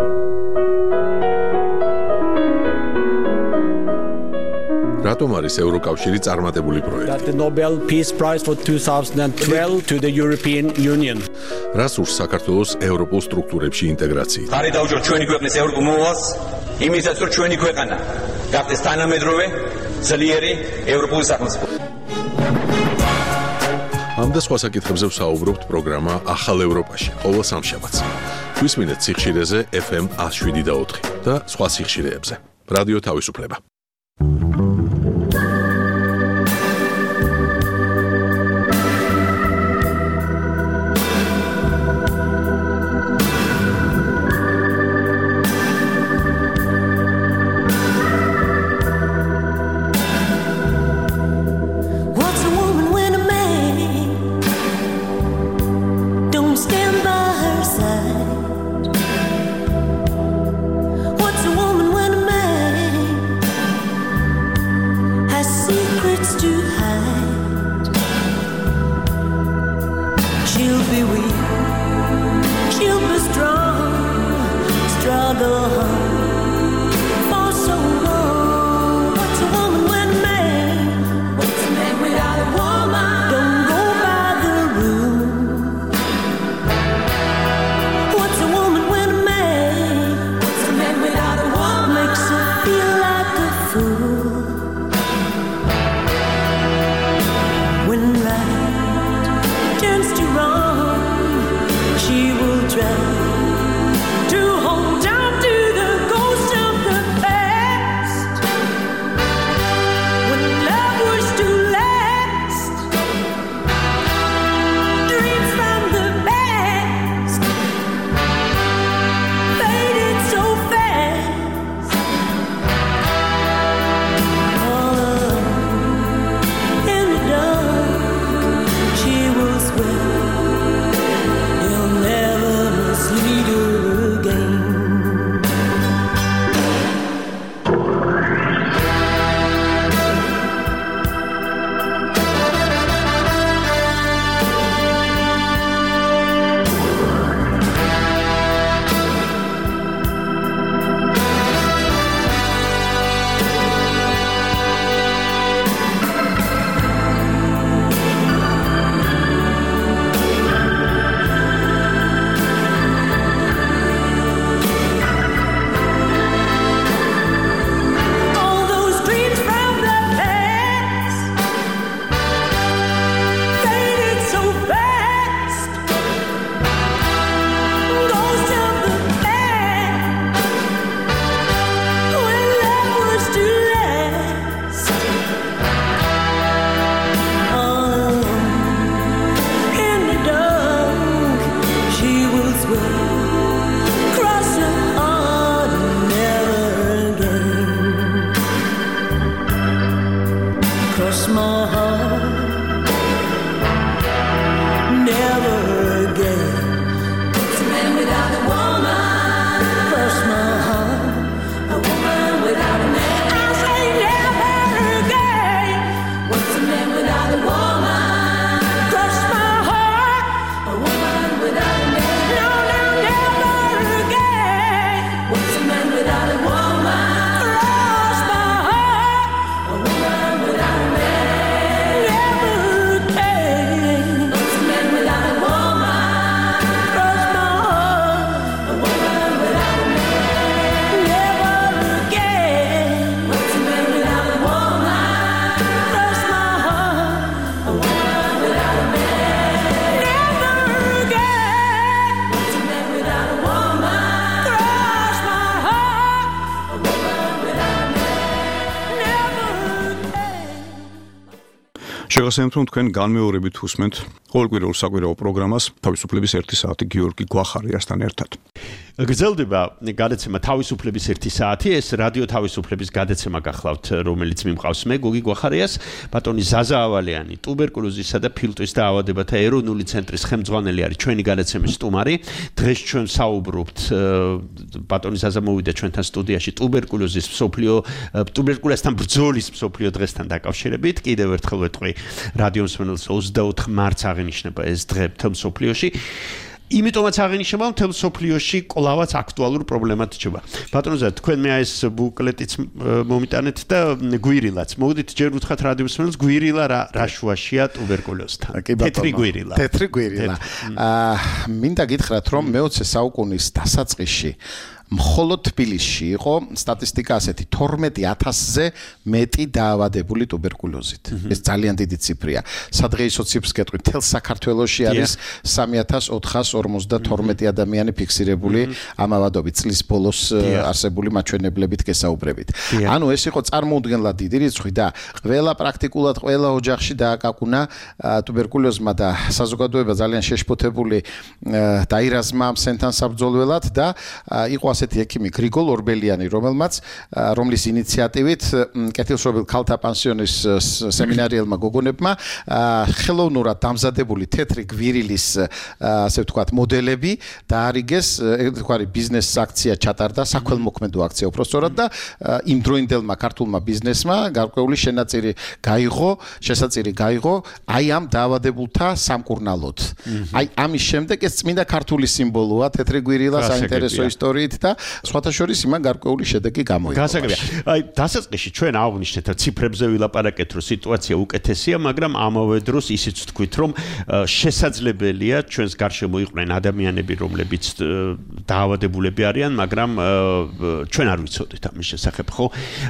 რატომ არის ევროკავშირი წარმატებული პროექტი? The Nobel Peace Prize for twenty twelve to the European Union. რას ურს საქართველოს ევროპულ სტრუქტურებში ინტეგრაციით? ხარი დაუჯეროთ ჩვენი ქვეყნის ევროპულ მოვალს, იმისაც რომ ჩვენი ქვეყანა გახდეს თანამედროვე, ძლიერი ევროპული სახელმწიფო. ამ და სხვა საკითხებზე ვსაუბრობთ პროგრამა ახალ ევროპაში, ყოველ სამშაბათს. გვისმინეთ სიხშირეზე F M one oh seven და ოთხი და სხვა სიხშირეებზე. რადიო თავისუფლება. შეგახსენებთ, რომ თქვენ განმეორებით უსმენთ ყოველკვირეულ საკვირაო პროგრამას თავისუფლების ერთი საათი გიორგი გვახარიასთან ერთად. გრძელდება გადაცემა თავისუფლების ერთი საათი, ეს რადიო თავისუფლების გადაცემა გახლავთ, რომელიც მიმყავს მე, გოგი გვახარიას, ბატონი ზაზა ავალიანი, ტუბერკულოზისა და ფილტვის დაავადებათა ეროვნული ცენტრის ხელმძღვანელი არის ჩვენი გადაცემის სტუმარი. დღეს ჩვენ საუბრობთ, ბატონი ზაზა მოვიდა ჩვენთან სტუდიაში ტუბერკულოზის მსოფლიო ტუბერკულოზთან ბრძოლის მსოფლიო დღესთან დაკავშირებით. კიდევ ერთხელ ვეთქვი, რადიო მსმენელს ოცდაოთხ მარტს აღინიშნება ეს დღე მთელ მსოფლიოში. იმიტომაც აღინიშნება მთელ მსოფლიოში კვლავაც აქტუალურ პრობლემად რჩება. ბატონო, თქვენ მე ეს ბუკლეტიც მომიტანეთ და გვირილაც. მოდით ჯერ უთხრათ რადიო მსმენელს გვირილა რა რა შუაშია ტუბერკულოზთან. თეთრი გვირილა. თეთრი გვირილა. აა მინდა გითხრათ რომ მეოცე საუკუნის დასაწყისში მხოლოდ თბილისში იყო სტატისტიკა ასეთი თორმეტი ათასზე მეტი დაავადებული ტუბერკულოზით. ეს ძალიან დიდი ციფრია. სადღეისო ციფრს გეტყვით, მთელ საქართველოში არის სამი ათას ოთხას ორმოცდათორმეტი ადამიანი ფიქსირებული ამ ავადობით წლის ბოლოს არსებული მაჩვენებლებით გესაუბრებით. ანუ ეს იყო წარმოუდგენლად დიდი რიცხვი და ყველა პრაქტიკულად ყველა ოჯახში დააკაკუნა ტუბერკულოზმა და საზოგადოება ძალიან შეშფოთებული დაირაზმა ამ სენთან საბრძოლველად და იყო ასეთი ექიმი გრიგოლ ორბელიანი, რომელმაც რომლის ინიციატივით კეთილშობილ ქალთა პანსიონის სემინარიელმა გოგონებმა ხელოვნურად დამზადებული თეთრი გვირილის ასე ვთქვათ მოდელები დაარიგეს, თქვარი ბიზნეს აქცია ჩატარდა, საქველმოქმედო აქცია უბრალოდ და იმ დროინდელმა ქართულმა ბიზნესმა გარკვეული შენაწირი გაიღო, შესაწირი გაიღო აი ამ დაავადებულთა სამკურნალოდ. აი ამის შემდეგ ეს წმინდა ქართული სიმბოლოა თეთრი გვირილა საინტერესო ისტორიით და სხვათა შორის იმან გარკვეული შედეგი გამოიღო. გასაგებია. აი დასაწყისში ჩვენ აღვნიშნეთ, რომ ციფრებზე ვილაპარაკეთ, რომ სიტუაცია უკეთესია, მაგრამ ამავე დროს ისიც ვთქვით, რომ შესაძლებელია ჩვენს გარშემო იყვნენ ადამიანები, რომლებიც დაავადებულები არიან, მაგრამ ჩვენ არ ვიცოდით ამის შესახებ, ხო?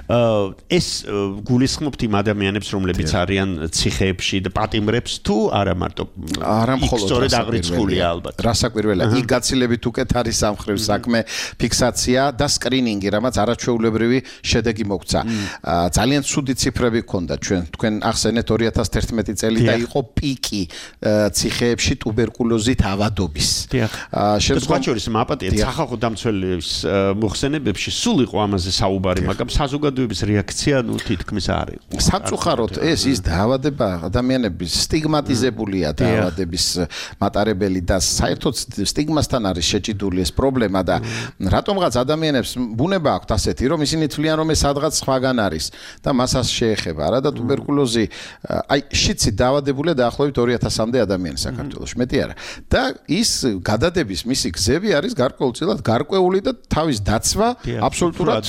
ეს გულისხმობთ იმ ადამიანებს, რომლებიც არიან ციხეებში და პატიმრებს თუ არა მარტო არა მხოლოდ სწორედ აღრიცხულია ალბათ. რასაკვირველია, იქ გაცილებით უკეთ არის სამხრივ საქმე ფიქსაცია და სკრინინგი, რამაც არაჩვეულებრივი შედეგი მოგვცა. ძალიან ცუდი ციფრები ჰქონდა ჩვენ. თქვენ ახსენეთ ორი ათას თერთმეტი წელი და იყო პიკი ციხეებში ტუბერკულოზით ავადობის. შემდგომ შორის მაპატია სახალხო დამცველების მოხსენებებში სულ იყო ამაზე საუბარი, მაგრამ საზოგადოების რეაქცია ნუ თითქმის არ იყო. სამწუხაროდ ეს ის დაავადება ადამიანების სტიგმატიზებულია დაავადების მატარებელი და საერთოდ სტიგმასთან არის შეჭიდული ეს პრობლემა და რატომღაც ადამიანებს ბუნება აქვთ ასეთი, რომ ისინი თვლიან, რომ ეს სადღაც სხვაგან არის და მასას შეეხება. არა და ტუბერკულოზი, აი შიცით დაავადებულია დაახლოებით ორი ათასამდე ადამიანი საქართველოში, მეტი არა. და ის გადადების მისი გზები არის გარკვეულწილად გარკვეული და თავის დაცვა აბსოლუტურად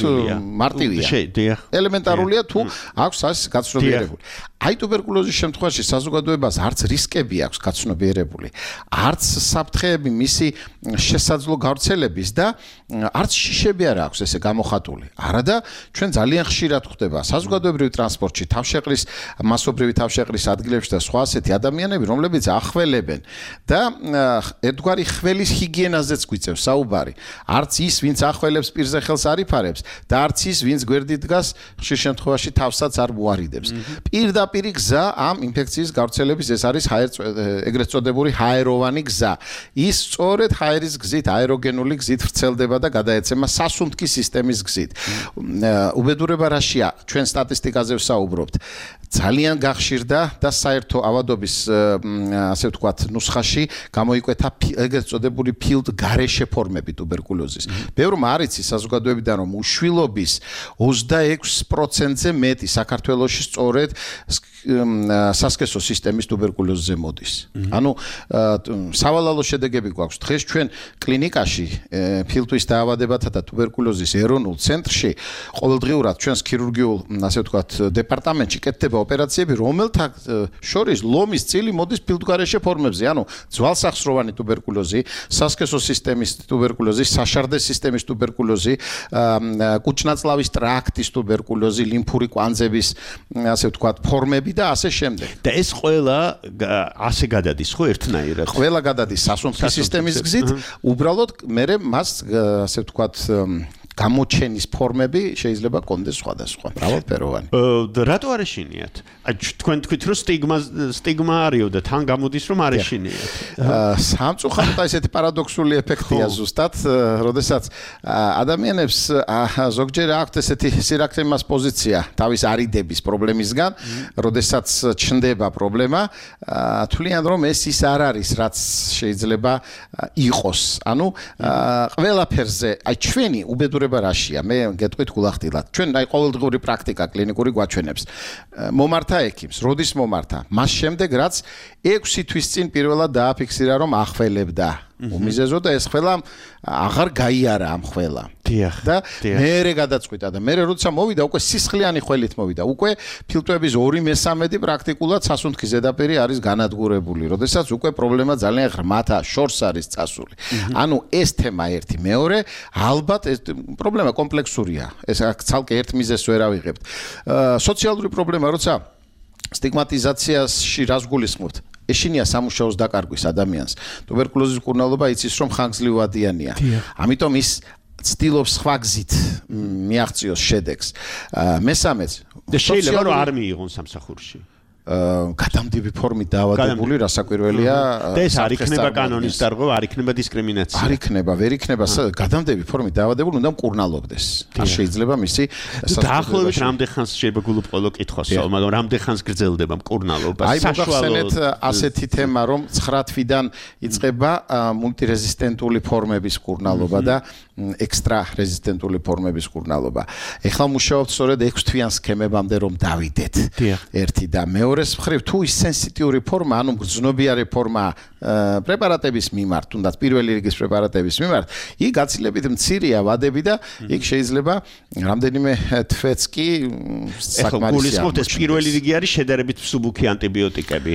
მარტივია. ელემენტარულია თუ აქვს ეს გაცნობიერებული. აი ტუბერკულოზის შემთხვევაში საზოგადოებას არც რისკები აქვს გაცნობიერებული, არც საფრთხეები მისი შესაძლო გავრცელების და არც შიშები არ აქვს ესე გამოხატული. არა და ჩვენ ძალიან ხშირად ხვდება საზოგადოებრივი ტრანსპორტში, თავშეყრის მასობრივი თავშეყრის ადგილებში და სხვა ასეთი ადამიანები, რომლებიც ახველებენ და ერთგვარი ხველის ჰიგიენაზეც გვიწევს საუბარი. არც ის, ვინც ახველებს პირზე ხელს არ იფარებს და არც ის, ვინც გვერდით დგას, ხშირ შემთხვევაში თავსაც არ მოარიდებს. პირდაპირი გზა ამ ინფექციის გავრცელების ეს არის ეგრეთ წოდებული ჰაეროვანი გზა. ის სწორედ ჰაერის გზით, აეროგენული გზით ვრცელდება და გადაეცემა სასუნთქი სისტემის გზით. უბედურება რაშია? ჩვენ სტატისტიკაზე ვსაუბრობთ. ძალიან გახშირდა და საერთო ავადობის ასე ვთქვათ ნუსხაში გამოიკვეთა ეგრეთ წოდებული ფილდ გარეშე ფორმები ტუბერკულოზის. ბევრმა არ იცის საზოგადოებიდან რომ უშვილობის ოცდაექვს პროცენტზე მეტი საქართველოში სწორედ სასქესო სისტემის ტუბერკულოზზე მოდის. ანუ სავალალო შედეგები გვაქვს. დღეს ჩვენ კლინიკაში ფილტვის დაავადებათა და ტუბერკულოზის ეროვნულ ცენტრში ყოველდღიურად ჩვენს ქირურგიულ ასე ვთქვათ დეპარტამენტში კეთდება ოპერაციები, რომელთა შორის ლომის წილი მოდის ფილტვგარეშე ფორმებზე. ანუ ძვალსახსროვანი ტუბერკულოზი, სასქესო სისტემის ტუბერკულოზი, საშარდე სისტემის ტუბერკულოზი, კუჭნაწლავის ტრაქტის ტუბერკულოზი, ლიმფური კვანძების ასე ვთქვათ ფორმები და ასე შემდეგ. და ეს ყველა ასე გადადის ხო ერთნაირად? ყველა გადადის სასუნთქი სისტემის გზით, უბრალოდ მე მას ასე ვთქვათ გამოჩენის ფორმები შეიძლება კონდეს სხვადასხვა, მრავალფეროვანი. რატო არ ეშინიათ? აი თქვენ თქვით რომ სტიგმა სტიგმა არისო და თან გამოდის რომ არ ეშინიათ. სამწუხაროდ ესეთი პარადოქსული ეფექტია ზუსტად, როდესაც ადამიანებს ზოგჯერ აქვთ ესეთი სირაქლემას პოზიცია თავის არიდების პრობლემისგან, როდესაც ჩნდება პრობლემა, თვლიან რომ ეს ის არ არის, რაც შეიძლება იყოს. ანუ ყველაფერზე, აი ჩვენი უბედურება განსაკუთრება რაშია? მე გეტყვით გულახდილად. ჩვენ აი ყოველდღიური პრაქტიკა კლინიკური გვაჩვენებს. მომართა ექიმს, როდის მომართა? მას შემდეგ რაც ექვსი თვის წინ პირველად დააფიქსირა რომ ახველებდა. უმიზეზო და ეს ხელა აღარ გაიარა ამ ხელა. და მერე გადაწყვიტა და მერე როცა მოვიდა უკვე სისხლიანი ხელით მოვიდა. უკვე ფილტვების ორი მესამედი პრაქტიკულად სასუნთქის ზედაპირი არის განადგურებული. როდესაც უკვე პრობლემა ძალიან ღრმათა შორს არის წასული. ანუ ეს თემა ერთი, მეორე, ალბათ ეს პრობლემა კომპლექსურია. ეს ცალკე ერთ მიზეზს ვერ ავიღებთ. სოციალური პრობლემა როცა სტიგმატიზაციაში რას გულისხმობთ? ეშინია სამუშაოს დაკარგვის ადამიანს. ტუბერკულოზის მკურნალობა იცის რომ ხანგრძლივ ვადიანია. ამიტომ ის ცდილობს სხვა გზით მიაღწიოს შედეგს. მესამეც, შეიძლება რომ არ მიიღონ სამსახურში. გადამდები ფორმით დაავადებული რასაკვირველია და ეს არ იქნება კანონის დარღვევა, არ იქნება დისკრიმინაცია. არ იქნება, ვერ იქნება გადამდები ფორმით დაავადებული, უნდა მკურნალობდეს. არ შეიძლება მისი დაახლოებით რამდენ ხანს შეიძლება გულუბრყოლო კითხვასო, მაგრამ რამდენ ხანს გრძელდება მკურნალობა? აი მოგახსენეთ ასეთი თემა, რომ ცხრა თვიდან იწყება მულტირეზისტენტული ფორმების მკურნალობა და ექსტრა რეზისტენტული ფორმების მკურნალობა. ეხლა მუშაობთ სწორედ ექვს თვიან სქემებამდე რომ დავიდეთ. ერთი და მეორე ეს მხრივ თუ ის სენსიტიური ფორმა, ანუ გრძნობიარე ფორმა პრეპარატების მიმართ, თუნდაც პირველი რიგის პრეპარატების მიმართ, იქ გაცილებით მცირეა ვადები და იქ შეიძლება რამდენიმე თვეც კი საკმარისი. გულისხმობთ ეს პირველი რიგი არის შედარებით მსუბუქი ანტიბიოტიკები.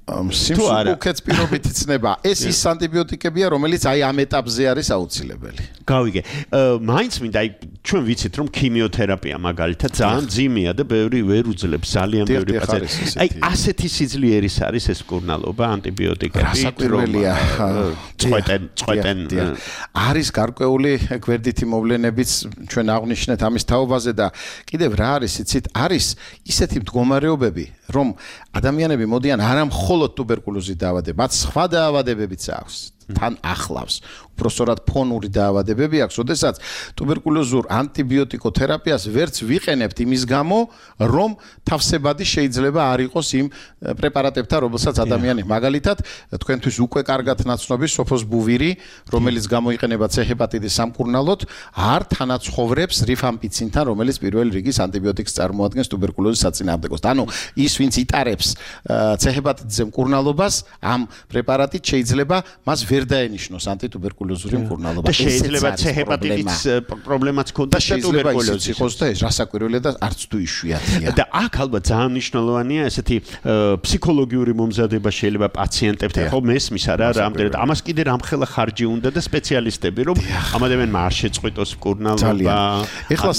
სიმსუბუქეც პირობით იცნება. ეს ის ანტიბიოტიკებია, რომელიც აი ამ ეტაპზე არის აუცილებელი. გავიგე. მაინც მინდა აი ჩვენ ვიცით რომ ქიმიოთერაპია მაგალითად ძალიან ძიმეა და ბევრი ვერ უძლებს ძალიან ბევრი პაციენტი. აი ასეთი სიძლიერის არის ეს მკურნალობა ანტიბიოტიკები. რასაკვირველია. წყვეტენ, წყვეტენ. არის გარკვეული გვერდითი მოვლენებიც ჩვენ აღვნიშნეთ ამის თაობაზე და კიდევ რა არის იცით? არის ისეთი მდგომარეობები, რომ ადამიანები მოდიან არა მხოლოდ ტუბერკულოზით დაავადება, მათ სხვა დაავადებებიც აქვს. თან ახლავს. უბრალოდ ფონური დაავადებები აქვს, ოდესაც ტუბერკულოზურ ანტიბიოტიკოთერაპიას ვერც ვიყენებთ იმის გამო, რომ თავსებადი შეიძლება არ იყოს იმ პრეპარატებთან, რომელსაც ადამიანი მაგალითად თქვენთვის უკვე კარგად ნაცნობი სოფოსბუვირი, რომელიც გამოიყენება C ჰეპატიტის სამკურნალოდ, არ თანაცხოვრებს რიფამპიცინთან, რომელიც პირველი რიგის ანტიბიოტიკს წარმოადგენს ტუბერკულოზის საწინააღმდეგოდ. ანუ ის, ვინც იტარებს C ჰეპატიტზე მკურნალობას, ამ პრეპარატით შეიძლება მას ვერ დაენიშნოს ანტიტუბერკულოზური მკურნალობა. და შეიძლება C ჰეპატიტის პრობლემაც ქონდეს და ტუბერკულოზი იყოს და ეს რასაკვირველია და არც თუ იშვიათია. და აქ ალბათ ძალიან მნიშვნელოვანია ესეთი ფსიქოლოგიური მომზადება შეიძლება პაციენტებთან. ხო მესმის არა რამდენად ამას კიდე რამხელა ხარჯი უნდა და სპეციალისტები რომ ამ ადამიანმა არ შეწყვიტოს მკურნალობა. ეხლა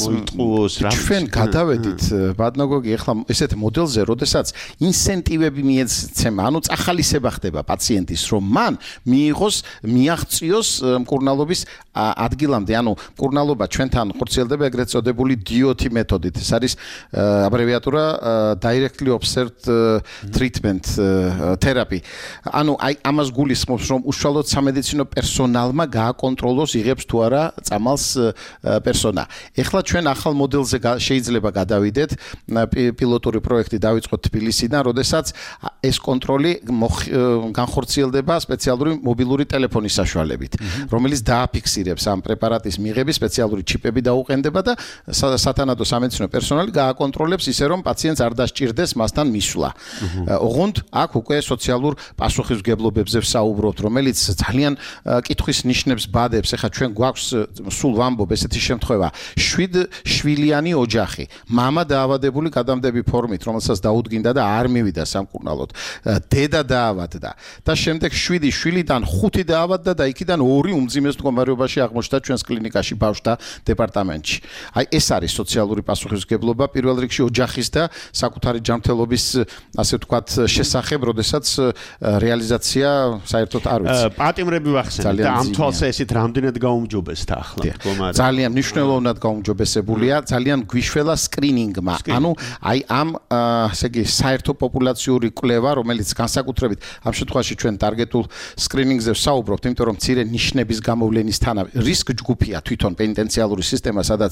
ჩვენ გადავედით ბადნოგოგი ეხლა ესეთ მოდელზე, როდესაც ინსენტივები მიეცემა, ანუ წახალისება ხდება პაციენტის, რომ მან მიიღოს მიაღწიოს მკურნალობის ადგილამდე, ანუ მკურნალობა ჩვენთან ხორციელდება ეგრეთ წოდებული დიოთი მეთოდით. ეს არის აბრევიატურა directly observed treatment therapy. ანუ აი ამას გულისხმობს, რომ უშუალოდ სამედიცინო პერსონალმა გააკონტროლოს იღებს თუ არა წამალს პერსონა. ეხლა ჩვენ ახალ მოდელზე შეიძლება გადავიდეთ, პილოტური პროექტი დავიწყოთ თბილისიდან, როდესაც ეს კონტროლი განხორციელდება სპეციალური მობილური ტელეფონის საშუალებით, რომელიც დააფიქსირებს ამ პრეპარატის მიღების სპეციალური ჩიპები დაუყენდება და სათანადო სამედიცინო პერსონალი გააკონტროლებს ისე რომ პაციენტს არ დასჭირდეს მასთან მისვლა. ოღონდ აქ უკვე სოციალურ პასუხისმგებლობებზე ვსაუბრობთ, რომელიც ძალიან კითხვის ნიშნებს ბადებს. ეხლა ჩვენ გვაქვს სულ ვამბობ ესეთი შემთხვევა, შვიდ შვილიანი ოჯახი, მამა დაავადებული გადამდები ფორმით, რომელსაც დაუდგინდა და არ მივიდა სამკურნალოდ, დედა დაავადდა და შემდეგ შვიდი შვილიდან ხუთი დაავადდა და იქიდან ორი უმძიმეს მდგომარეობაში აღმოჩნდა ჩვენს კლინიკაში ბავშვთა დეპარტამენტში. აი ეს არის სოციალური პასუხისმგებლობა პირველ რიგში ოჯახის და საკუთარი ჯანმრთელობის ასე ვთქვათ შესახებ, როდესაც რეალიზაცია საერთოდ არ ვიცი. პატიმრები ვახსენეთ და ამ თვალსა ესეთ რამდენად გაუმჯობესდა ახლა მდგომარე. ძალიან მნიშვნელოვნად გაუმჯობესებულია, ძალიან გვიშველა სკრინინგმა. ანუ აი ამ ესე იგი საერთო პოპულაციური კვლევა, რომელიც განსაკუთრებით ამ შემთხვევაში ჩვენ ტარგეტულ სკრინინგზე რისკზე ვსაუბრობთ, იმიტომ რომ მცირე ნიშნების გამოვლენისთანავე რისკ ჯგუფია თვითონ პენიტენციალური სისტემა, სადაც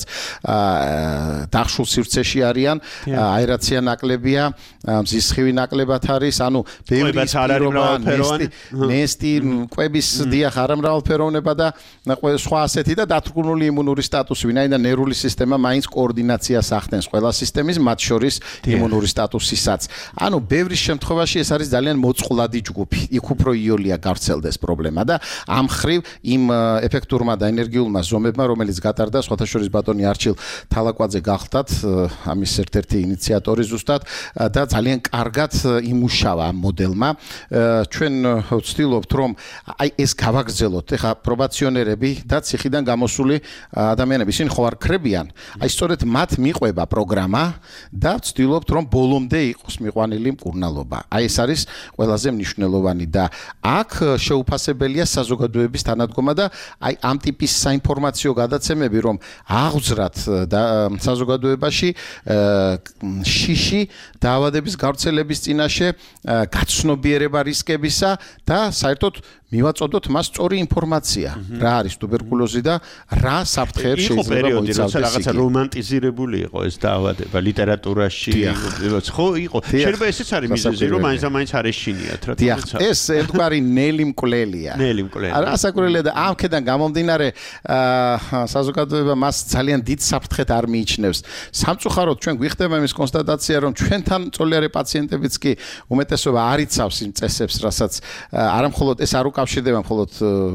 დახშულ სივრცეში არიან, აერაცია ნაკლებია, მზის სხივი ნაკლებად არის, ანუ ბევრი პირობა, ნესტი, ნესტი, კვების დიახ არამრავალფეროვნება და სხვა ასეთი და დათრგუნული იმუნური სტატუსი, ვინაიდან ნერვული სისტემა მაინც კოორდინაციას ახდენს ყველა სისტემის, მათ შორის იმუნური სტატუსისაც. ანუ ბევრი შემთხვევაში ეს არის ძალიან მოწყვლადი ჯგუფი. იქ უფრო იოლია გავრცელდეს პრობლემა და ამ ხრივ იმ ეფექტურმა და ენერგიულმა ზომებმა, რომელიც გატარდა სხვათა შორის ბატონი არჩილ თალაკვაძე გახლდათ, ამის ერთ-ერთი ინიციატორი ზუსტად და ძალიან კარგად იმუშავა ამ მოდელმა. ჩვენ ვცდილობთ რომ აი ეს გავაგრძელოთ. ეხლა პრობაციონერები და ციხიდან გამოსული ადამიანები, ისინი ხო არ ქრებიან. აი სწორედ მათ მიყვება პროგრამა და ვცდილობთ რომ ბოლომდე იყოს მიყვანილი მკურნალობა. აი ეს არის ყველაზე მნიშვნელოვანი და აქ შეუფასებელია საზოგადოების თანადგომა და აი ამ ტიპის საინფორმაციო გადაცემები რომ აღძრათ და საზოგადოებაში შიში დაავადების გავრცელების წინაშე გაცნობიერება რისკებისა და საერთოდ მივაწოდოთ მას სწორი ინფორმაცია რა არის ტუბერკულოზი და რა საფრთხეებს შეიძლება მოიცავდეს. როცა რაღაცა რომანტიზირებული იყო ეს დაავადება ლიტერატურაში, ხო იყო. შეიძლება ესეც არის მიზეზი რომ მაინც მაინც არ ეშინიათ რა თქმა უნდა. ეს ერთგვარი ნელი მკვლელია. ნელი მკვლელია. რა საკურელია და ამქედან გამომდინარე საზოგადოება მას ძალიან დიდ საფრთხედ არ მიიჩნევს. სამწუხაროდ ჩვენ გვიხდება იმის კონსტატაცია რომ ჩვენთან წოლიარე პაციენტებიც კი უმეტესობა არ იცავს იმ წესებს, რასაც არამხოლოდ ეს არ უკავშირდება მხოლოდ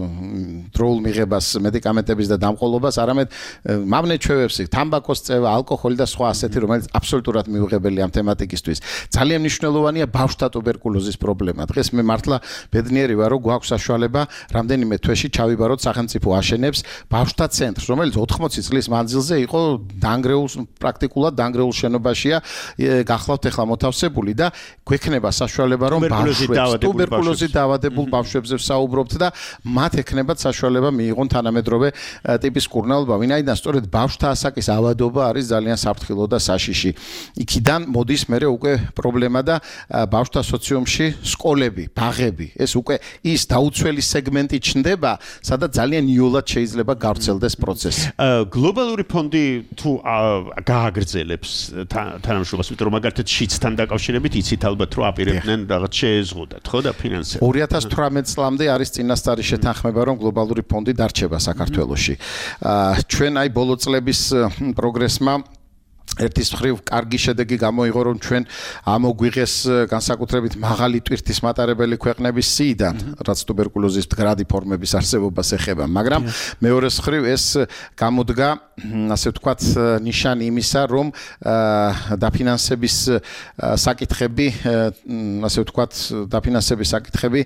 დროულ მიღებას მედიკამენტების და დამყოლობას, არამედ მავნეჩვევებს, თამბაქოს წევა, ალკოჰოლი და სხვა ასეთი, რომელიც აბსოლუტურად მიუღებელია ამ თემატიკისთვის. ძალიან მნიშვნელოვანია ბავშვთა ტუბერკულოზის პრობლემა. დღეს მე მართლა ბედნიერი ვარ, რომ გვაქვს საშუალება რამდენიმე თვეში ჩავიბაროთ სახელმწიფო აშენებს ბავშვთა ცენტრს, რომელიც ოთხმოცი წლის მანძილზე იყო დანგრეულ, პრაქტიკულად დანგრეულ შენობაშია გახლავთ ახლა მოთავსებული და გვექნება საშუალება რომ ბავშვებს ტუბერკულოზით დაავადებულ ბავშვებზე საუბრობთ და მათ ექნებათ საშუალება მიიღონ თანამედროვე ტიპის მკურნალობა, ვინაიდან სწორედ ბავშვთა ასაკის ავადობა არის ძალიან საფრთხილო და საშიში. იქიდან მოდის მერე უკვე პრობლემა და ბავშვთა სოციუმში სკოლები, ბაღები, ეს უკვე ის დაუცველი სეგმენტი ჩნდება, სადაც ძალიან იოლად შეიძლება გავრცელდეს პროცესი. გლობალური ფონდი თუ გააგრძელებს თანამშრომლობას, იმიტომ რომ მაგალითად შიცთან დაკავშირებით იცით ალბათ რომ აპირებდნენ რაღაც შეეზღუდათ, ხო და ფინანსები. ორი ათას თვრამეტ წლამდე არის წინასწარი შეთანხმება რომ გლობალური ფონდი დარჩება საქართველოში. ჩვენ აი ბოლო წლების პროგრესმა ერთის მხრივ კარგი შედეგი გამოიღო რომ ჩვენ ამოგვიღეს განსაკუთრებით მაღალი ტვირთის მატარებელი ქვეყნების სიიდან, რაც ტუბერკულოზის მდგრადი ფორმების არსებობას ეხება, მაგრამ მეორეს მხრივ ეს გამოდგა ასე ვთქვათ ნიშანი იმისა, რომ დაფინანსების საკითხები, ასე ვთქვათ, დაფინანსების საკითხები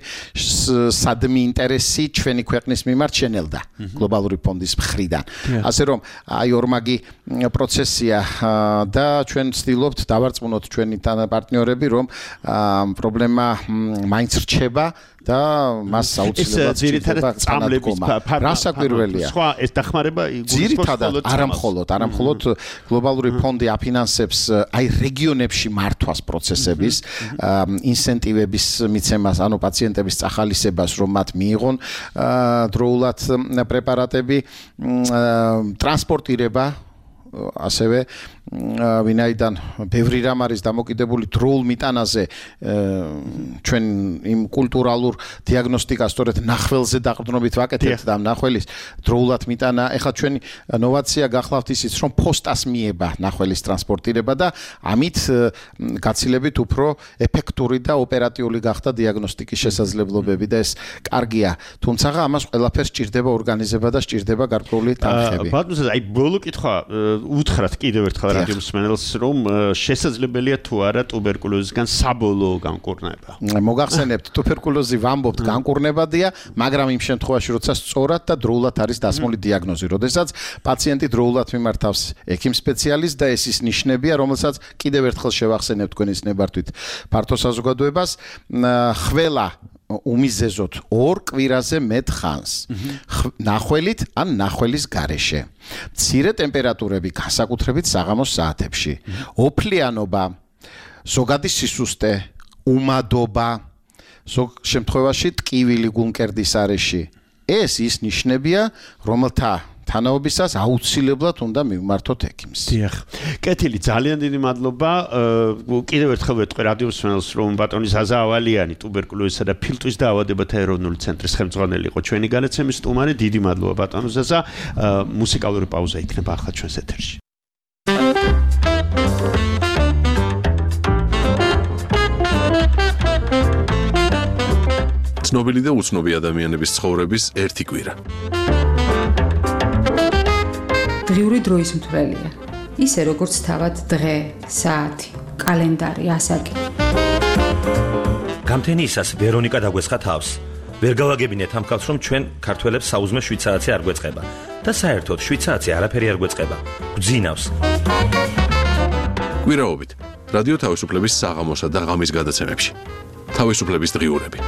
სადმი ინტერესი ჩვენი ქვეყნის მიმართ შენელდა გლობალური ფონდის მხრიდან. ასე რომ აი ორმაგი პროცესია და ჩვენ ვცდილობთ დავარწმუნოთ ჩვენი პარტნიორები, რომ პრობლემა მაინც რჩება და მას აუცილებლად ძირითადად წამლების რასაკვირველია. სხვა ეს დახმარება ძირითადად არამხოლოდ, არამხოლოდ გლობალური ფონდი აფინანსებს აი რეგიონებში მართვას პროცესების, ინსენტივების მიცემას, ანუ პაციენტების წახალისებას, რომ მათ მიიღონ დროულად პრეპარატები, ტრანსპორტირება ასევე ვინაიდან ბევრი რამ არის დამოკიდებული დროულ მიტანაზე ჩვენ იმ კულტურალურ დიაგნოსტიკას სწორედ ნახველზე დაყრდნობით ვაკეთებთ და ნახველის დროულად მიტანა ეხლა ჩვენი ნოვაცია გახლავთ ისიც რომ ფოსტას მიება ნახველის ტრანსპორტირება და ამით გაცილებით უფრო ეფექტური და ოპერატიული გახდა დიაგნოსტიკის შესაძლებლობები და ეს კარგია თუმცა ამას ყველაფერს სჭირდება ორგანიზება და სჭირდება გარკვეული თანხები. ბატონო აი ბოლო კითხვა უთხრათ კიდევ ერთხელ რადიო მსმენელს რომ შესაძლებელია თუ არა ტუბერკულოზისგან საბოლოო განკურნება. მოგახსენებთ ტუბერკულოზი ვამბობთ განკურნებადია, მაგრამ იმ შემთხვევაში როცა სწორად და დროულად არის დასმული დიაგნოზი, როდესაც პაციენტი დროულად მიმართავს ექიმ სპეციალისტს და ეს ის ნიშნებია, რომელსაც კიდევ ერთხელ შევახსენებთ თქვენის ნებართვით ფართო საზოგადოებას, ყველა უმიზეზოდ ორ კვირაზე მეტ ხანს ნახველით ან ნახველის გარეშე მცირე ტემპერატურები განსაკუთრებით საღამოს საათებში ოფლიანობა ზოგადი სისუსტე უმადობა ზოგ შემთხვევაში ტკივილი გულმკერდის არეში. ეს ის ნიშნებია, რომელთა თანაობისას აუცილებლად უნდა მივმართოთ ექიმს. დიახ. კეთილი, ძალიან დიდი მადლობა. კიდევ ერთხელ ვეთქვი რადიო მსმენელს, რომ ბატონი ზაზა ავალიანი ტუბერკულოზისა და ფილტვის დაავადებათა ეროვნული ცენტრის ხელმძღვანელი იყო ჩვენი განაცემის სტუმარი. დიდი მადლობა ბატონო ზაზა. მუსიკალური პაუზა იქნება ახლა ჩვენს ეთერში. ცნობილი და უცნობი ადამიანების ცხოვრების ერთი კვირა. დღიური დროის მთვრელია. ისე როგორც თავად დღე, საათი, კალენდარი, ასაკი. გამთენიისას ვერონიკა დაგვესხა თავს. ვერ გავაგებინეთ ამ ხალხს, რომ ჩვენ ქართველებს საუზმე შვიცარაცი არ გვეწყება და საერთოდ შვიცარაცი არაფერი არ გვეწყება. გძინავს. კვირაობით რადიო თავისუფლების საღამოსა და ღამის გადაცემებში. თავისუფლების დღიურები.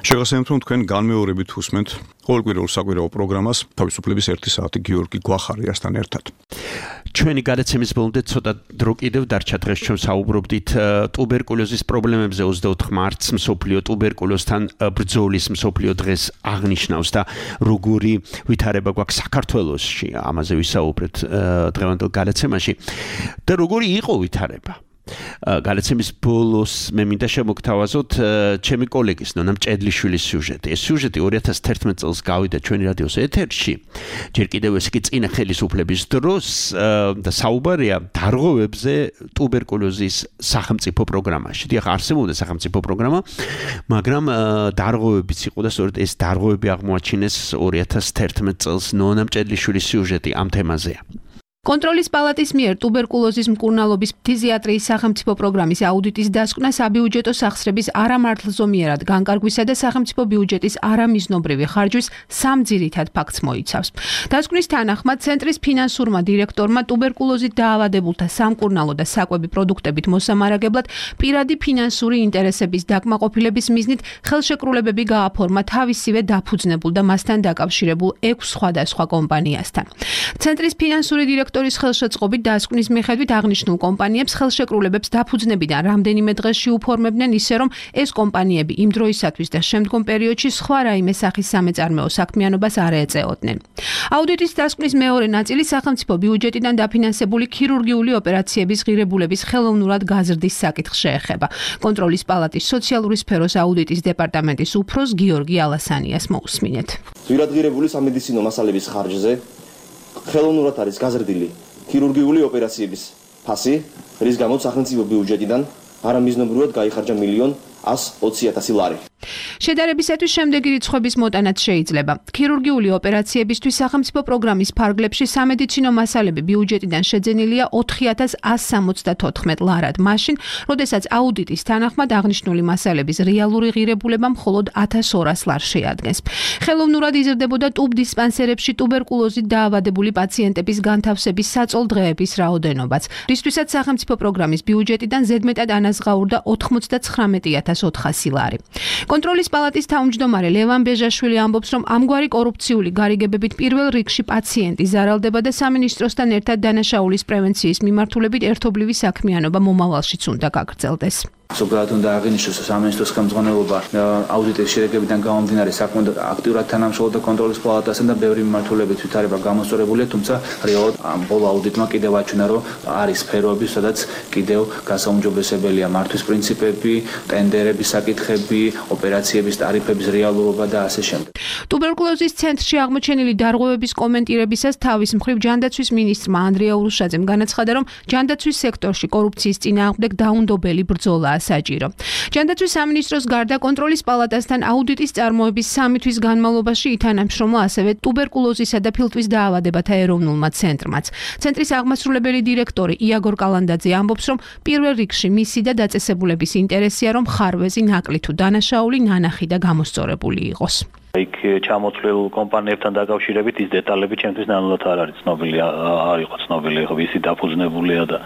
შეგახსენებთ, რომ თქვენ განმეორებით უსმენთ ყოველკვირეულ საკვირაო პროგრამას თავისუფლების ერთი საათი გიორგი კვახარიასთან ერთად. ჩვენი გადაცემის ბოლომდე ცოტა დრო კიდევ დარჩა. დღეს ჩვენ საუბრობდით ტუბერკულოზის პრობლემებზე. ოცდაოთხ მარტს მსოფლიო ტუბერკულოზთან ბრძოლის მსოფლიო დღეს აღნიშნავს და როგორი ვითარება გვაქვს საქართველოში, ამაზე ვისაუბრეთ დღევანდელ გადაცემაში და როგორი იყო ვითარება. გადაცემის ბოლოს მე მინდა შემოგთავაზოთ ჩემი კოლეგის ნონა მჭედლიშვილის სიუჟეტი. ეს სიუჟეტი ორი ათას თერთმეტ წელს გავიდა ჩვენი რადიოს ეთერში. ჯერ კიდევ ეს კი წინა ხელისუფლების დროს და საუბარია დარღვევებზე ტუბერკულოზის სახელმწიფო პროგრამაში. დიახ, არსებობდა სახელმწიფო პროგრამა, მაგრამ დარღვევებიც იყო და სწორედ ეს დარღვევები აღმოაჩინეს ორი ათას თერთმეტ წელს. ნონა მჭედლიშვილის სიუჟეტი ამ თემაზეა. კონტროლის პალატის მიერ ტუბერკულოზის მკურნალობის ფთიზიატრიის სახელმწიფო პროგრამის აუდიტის დასკვნა საბიუჯეტო სახსრების არამართლზომიერად განკარგვისა და სახელმწიფო ბიუჯეტის არამიზნობრივი ხარჯვის სამ ძირითად ფაქტს მოიცავს. დასკვნის თანახმად ცენტრის ფინანსურმა დირექტორმა ტუბერკულოზით დაავადებულთა სამკურნალო და საკვები პროდუქტებით მოსამარაგებლად პირადი ფინანსური ინტერესების დაკმაყოფილების მიზნით ხელშეკრულებები გააფორმა თავისივე დაფუძნებულ და მასთან დაკავშირებულ ექვს სხვადასხვა კომპანიასთან. ცენტრის ფინანსური დირექტორი დირექტორის ხელშეწყობით დასკვნის მიხედვით აღნიშნულ კომპანიებს ხელშეკრულებებს დაფუძნებიდან რამდენიმე დღეში უფორმებდნენ ისე რომ ეს კომპანიები იმ დროისათვის და შემდგომ პერიოდში სხვა რაიმე სახის სამეწარმეო საქმიანობას არ ეწეოდნენ. აუდიტის დასკვნის მეორე ნაწილი სახელმწიფო ბიუჯეტიდან დაფინანსებული ქირურგიული ოპერაციების ღირებულების ხელოვნურად გაზრდის საკითხს შეეხება. კონტროლის პალატის სოციალური სფეროს აუდიტის დეპარტამენტის უფროს გიორგი ალასანიას მოусმინეთ. ძვირადღირებული სამედიცინო მასალების ხარჯზე ხელოვნურად არის გაზრდილი ქირურგიული ოპერაციების ფასი, რის გამოც სახელმწიფო ბიუჯეტიდან არამიზნობრივად გაიხარჯა მილიონ ას ოცი ათასი ლარი. შედარებისათვის შემდეგი რიცხვების მოტანაც შეიძლება. ქირურგიული ოპერაციებისთვის სახელმწიფო პროგრამის ფარგლებში სამედიცინო მასალები ბიუჯეტიდან შეძენილია ოთხი ათას ას სამოცდათოთხმეტ ლარად, მაშინ, როდესაც აუდიტის თანახმად აღნიშნული მასალების რეალური ღირებულება მხოლოდ ათას ორას ლარს შეადგენს. ხელოვნურად იზრდებოდა ტუბ დისპანსერებში ტუბერკულოზით დაავადებული პაციენტების განთავსების საწოლ დღეების რაოდენობაც, რისთვისაც სახელმწიფო პროგრამის ბიუჯეტიდან ზედმეტად ანაზღაურდა ოთხმოცდაცხრამეტი ათას ოთხასი ლარი. კონტროლის პალატის თავმჯდომარე ლევან ბეჟაშვილი ამბობს, რომ ამგვარი კორუფციული გარიგებებით პირველ რიგში პაციენტი ზარალდება და სამინისტროსთან ერთად დანაშაულის პრევენციის მიმართულებით ერთობლივი საქმიანობა მომავალშიც უნდა გაგრძელდეს. ზოგადად უნდა აღინიშნოს სამინისტროს ხელმძღვანელობა აუდიტის შედეგებიდან გამომდინარე საკმაოდ აქტიურად თანამშრომლობდა კონტროლის პალატასთან და ბევრი მიმართულებით ვითარება გამოსწორებულია, თუმცა რეალურად ამ ბოლო აუდიტმა კიდევ აჩვენა, რომ არის სფეროები, სადაც კიდევ გასაუმჯობესებელია მართვის პრინციპები, ტენდერების საკითხები, ოპერაციების ტარიფების რეალურობა და ასე შემდეგ. ტუბერკულოზის ცენტრში აღმოჩენილი დარღვევების კომენტირებისას თავის მხრივ ჯანდაცვის მინისტრმა ანდრია ურუშაძემ განაცხადა, რომ ჯანდაცვის სექტორში კორუფციის წინააღმდეგ დაუნდობელი ბრძოლა საჭირო. ჯანდაცვის სამინისტროს გარდა კონტროლის პალატასთან აუდიტის წარმოების სამი თვის განმავლობაში ითანამშრომლა ასევე ტუბერკულოზისა და ფილტვის დაავადებათა ეროვნულმა ცენტრმაც. ცენტრის აღმასრულებელი დირექტორი იაგორ კალანდაძე ამბობს, რომ პირველ რიგში მისი და დაწესებულების ინტერესია, რომ ხარვეზი ნაკლი თუ დანაშაული ნანახი და გამოსწორებული იყოს. იქ ჩამოთვლილ კომპანიებთან დაკავშირებით ის დეტალები ჩემთვის ნამდვილად არ არის ცნობილი, არ იყო ცნობილი, ვისი დაფუძნებულია და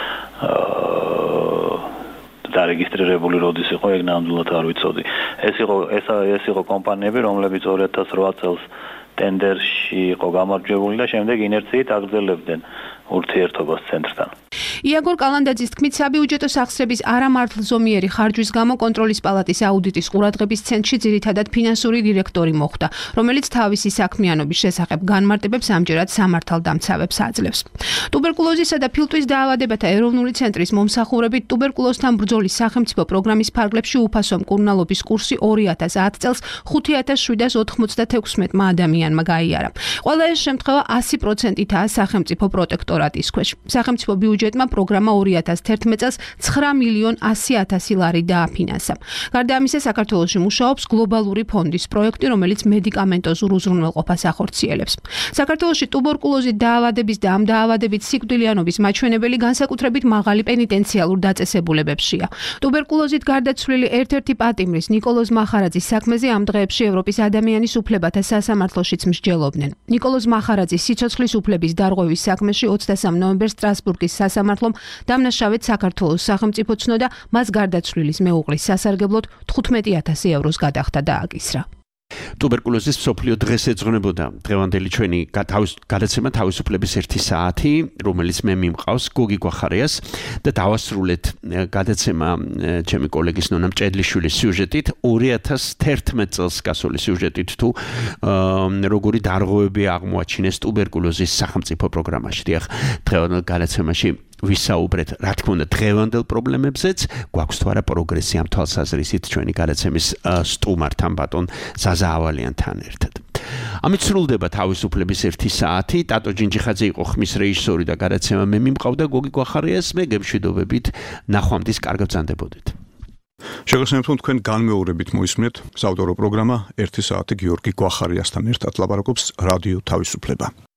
დარეგისტრირებული როდის იყო, ეგ ნამდვილად არ ვიცოდი. ეს იყო ეს ეს იყო კომპანიები, რომლებიც ორი ათას რვა წელს ტენდერში იყო გამარჯვებული და შემდეგ ინერციით აგრძელებდნენ ურთიერთობას ცენტრთან. იაგორ კალანდაძის თქმით, საბიუჯეტო სახსრების არამართლზომიერი ხარჯვის გამო კონტროლის პალატის აუდიტის ყურადღების ცენტრში ძირითადად ფინანსური დირექტორი მოხვდა, რომელიც თავისი საქმიანობის შესახებ განმარტებებს ამჯერად სამართალდამცავებს აძლევს. ტუბერკულოზისა და ფილტვის დაავადებათა ეროვნული ცენტრის მომსახურებით ტუბერკულოზთან ბრძოლის სახელმწიფო პროგრამის ფარგლებში უფასო მკურნალობის კურსი ორი ათას ათ წელს ხუთი ათას შვიდას ოთხმოცდათექვსმეტმა ადამიანმა გაიარა. ყველა ეს შემთხვევა ასი პროცენტითაა სახელმწიფო პროტექტორატის ქვეშ. სახელმწიფო ბიუჯეტმა პროგრამა ორი ათას თერთმეტ წელს ცხრა მილიონ ასი ათასი ლარი დააფინანსა. გარდა ამისა, საქართველოში მუშაობს გლობალური ფონდის პროექტი, რომელიც მედიკამენტოზურ უზრუნველყოფას ახორციელებს. საქართველოში ტუბერკულოზით დაავადების და ამ დაავადებით სიკვდილიანობის მაჩვენებელი განსაკუთრებით მაღალი პენიტენციალურ დაწესებულებებშია. ტუბერკულოზით გარდაცვლილი ერთ-ერთი პატიმრის ნიკოლოზ მახარაძის საქმეზე ამ დღეებში ევროპის ადამიანის უფლებათა სასამართლოშიც მსჯელობდნენ. ნიკოლოზ მახარაძის სიცოცხლის უფლების დარღვევის საქმეში ოცდასამ ნოემბერს სტრასბურგის სასამართლო სასამართლომ დამნაშავედ საქართველოს სახელმწიფო ცნო და მას გარდაცვლილის მეუღლის სასარგებლოდ თხუთმეტი ათასი ევროს გადახდა და აკისრა. Tuberculozis მსოფლიო დღეს ეძღვნებოდა დღევანდელი ჩვენი გადაცემა თავისუფლების ერთი საათი, რომელიც მე მიმყავს გოგი გვახარიას და დავასრულეთ გადაცემა ჩემი კოლეგის ნონა მჭედლიშვილის სიუჟეტით ორი ათას თერთმეტ წელს გასული სიუჟეტით თუ როგორი დარღვევები აღმოაჩინეს ტუბერკულოზის სახელმწიფო პროგრამაში. დიახ, დღევანდელ გადაცემაში ვისაუბრეთ, რა თქმა უნდა, დღევანდელ პრობლემებზეც, გვაქვს თუ არა პროგრესი ამ თვალსაზრისით ჩვენი გადაცემის სტუმართან ბატონ ზაზა ავალიანთან ერთად. ამით სრულდება თავისუფლების ერთი საათი. ტატო ჯინჯიხაძე იყო ხმის რეჟისორი და გადაცემა მე მიმყავდა გოგი გვახარიას. მე გემშვიდობებით, ნახვამდის კარგ ბრძანდებოდეთ. შეგახსენებთ, რომ თქვენ განმეორებით მოისმენთ საავტორო პროგრამა ერთი საათი გიორგი გვახარიასთან ერთად ლაპარაკობს რადიო თავისუფლება.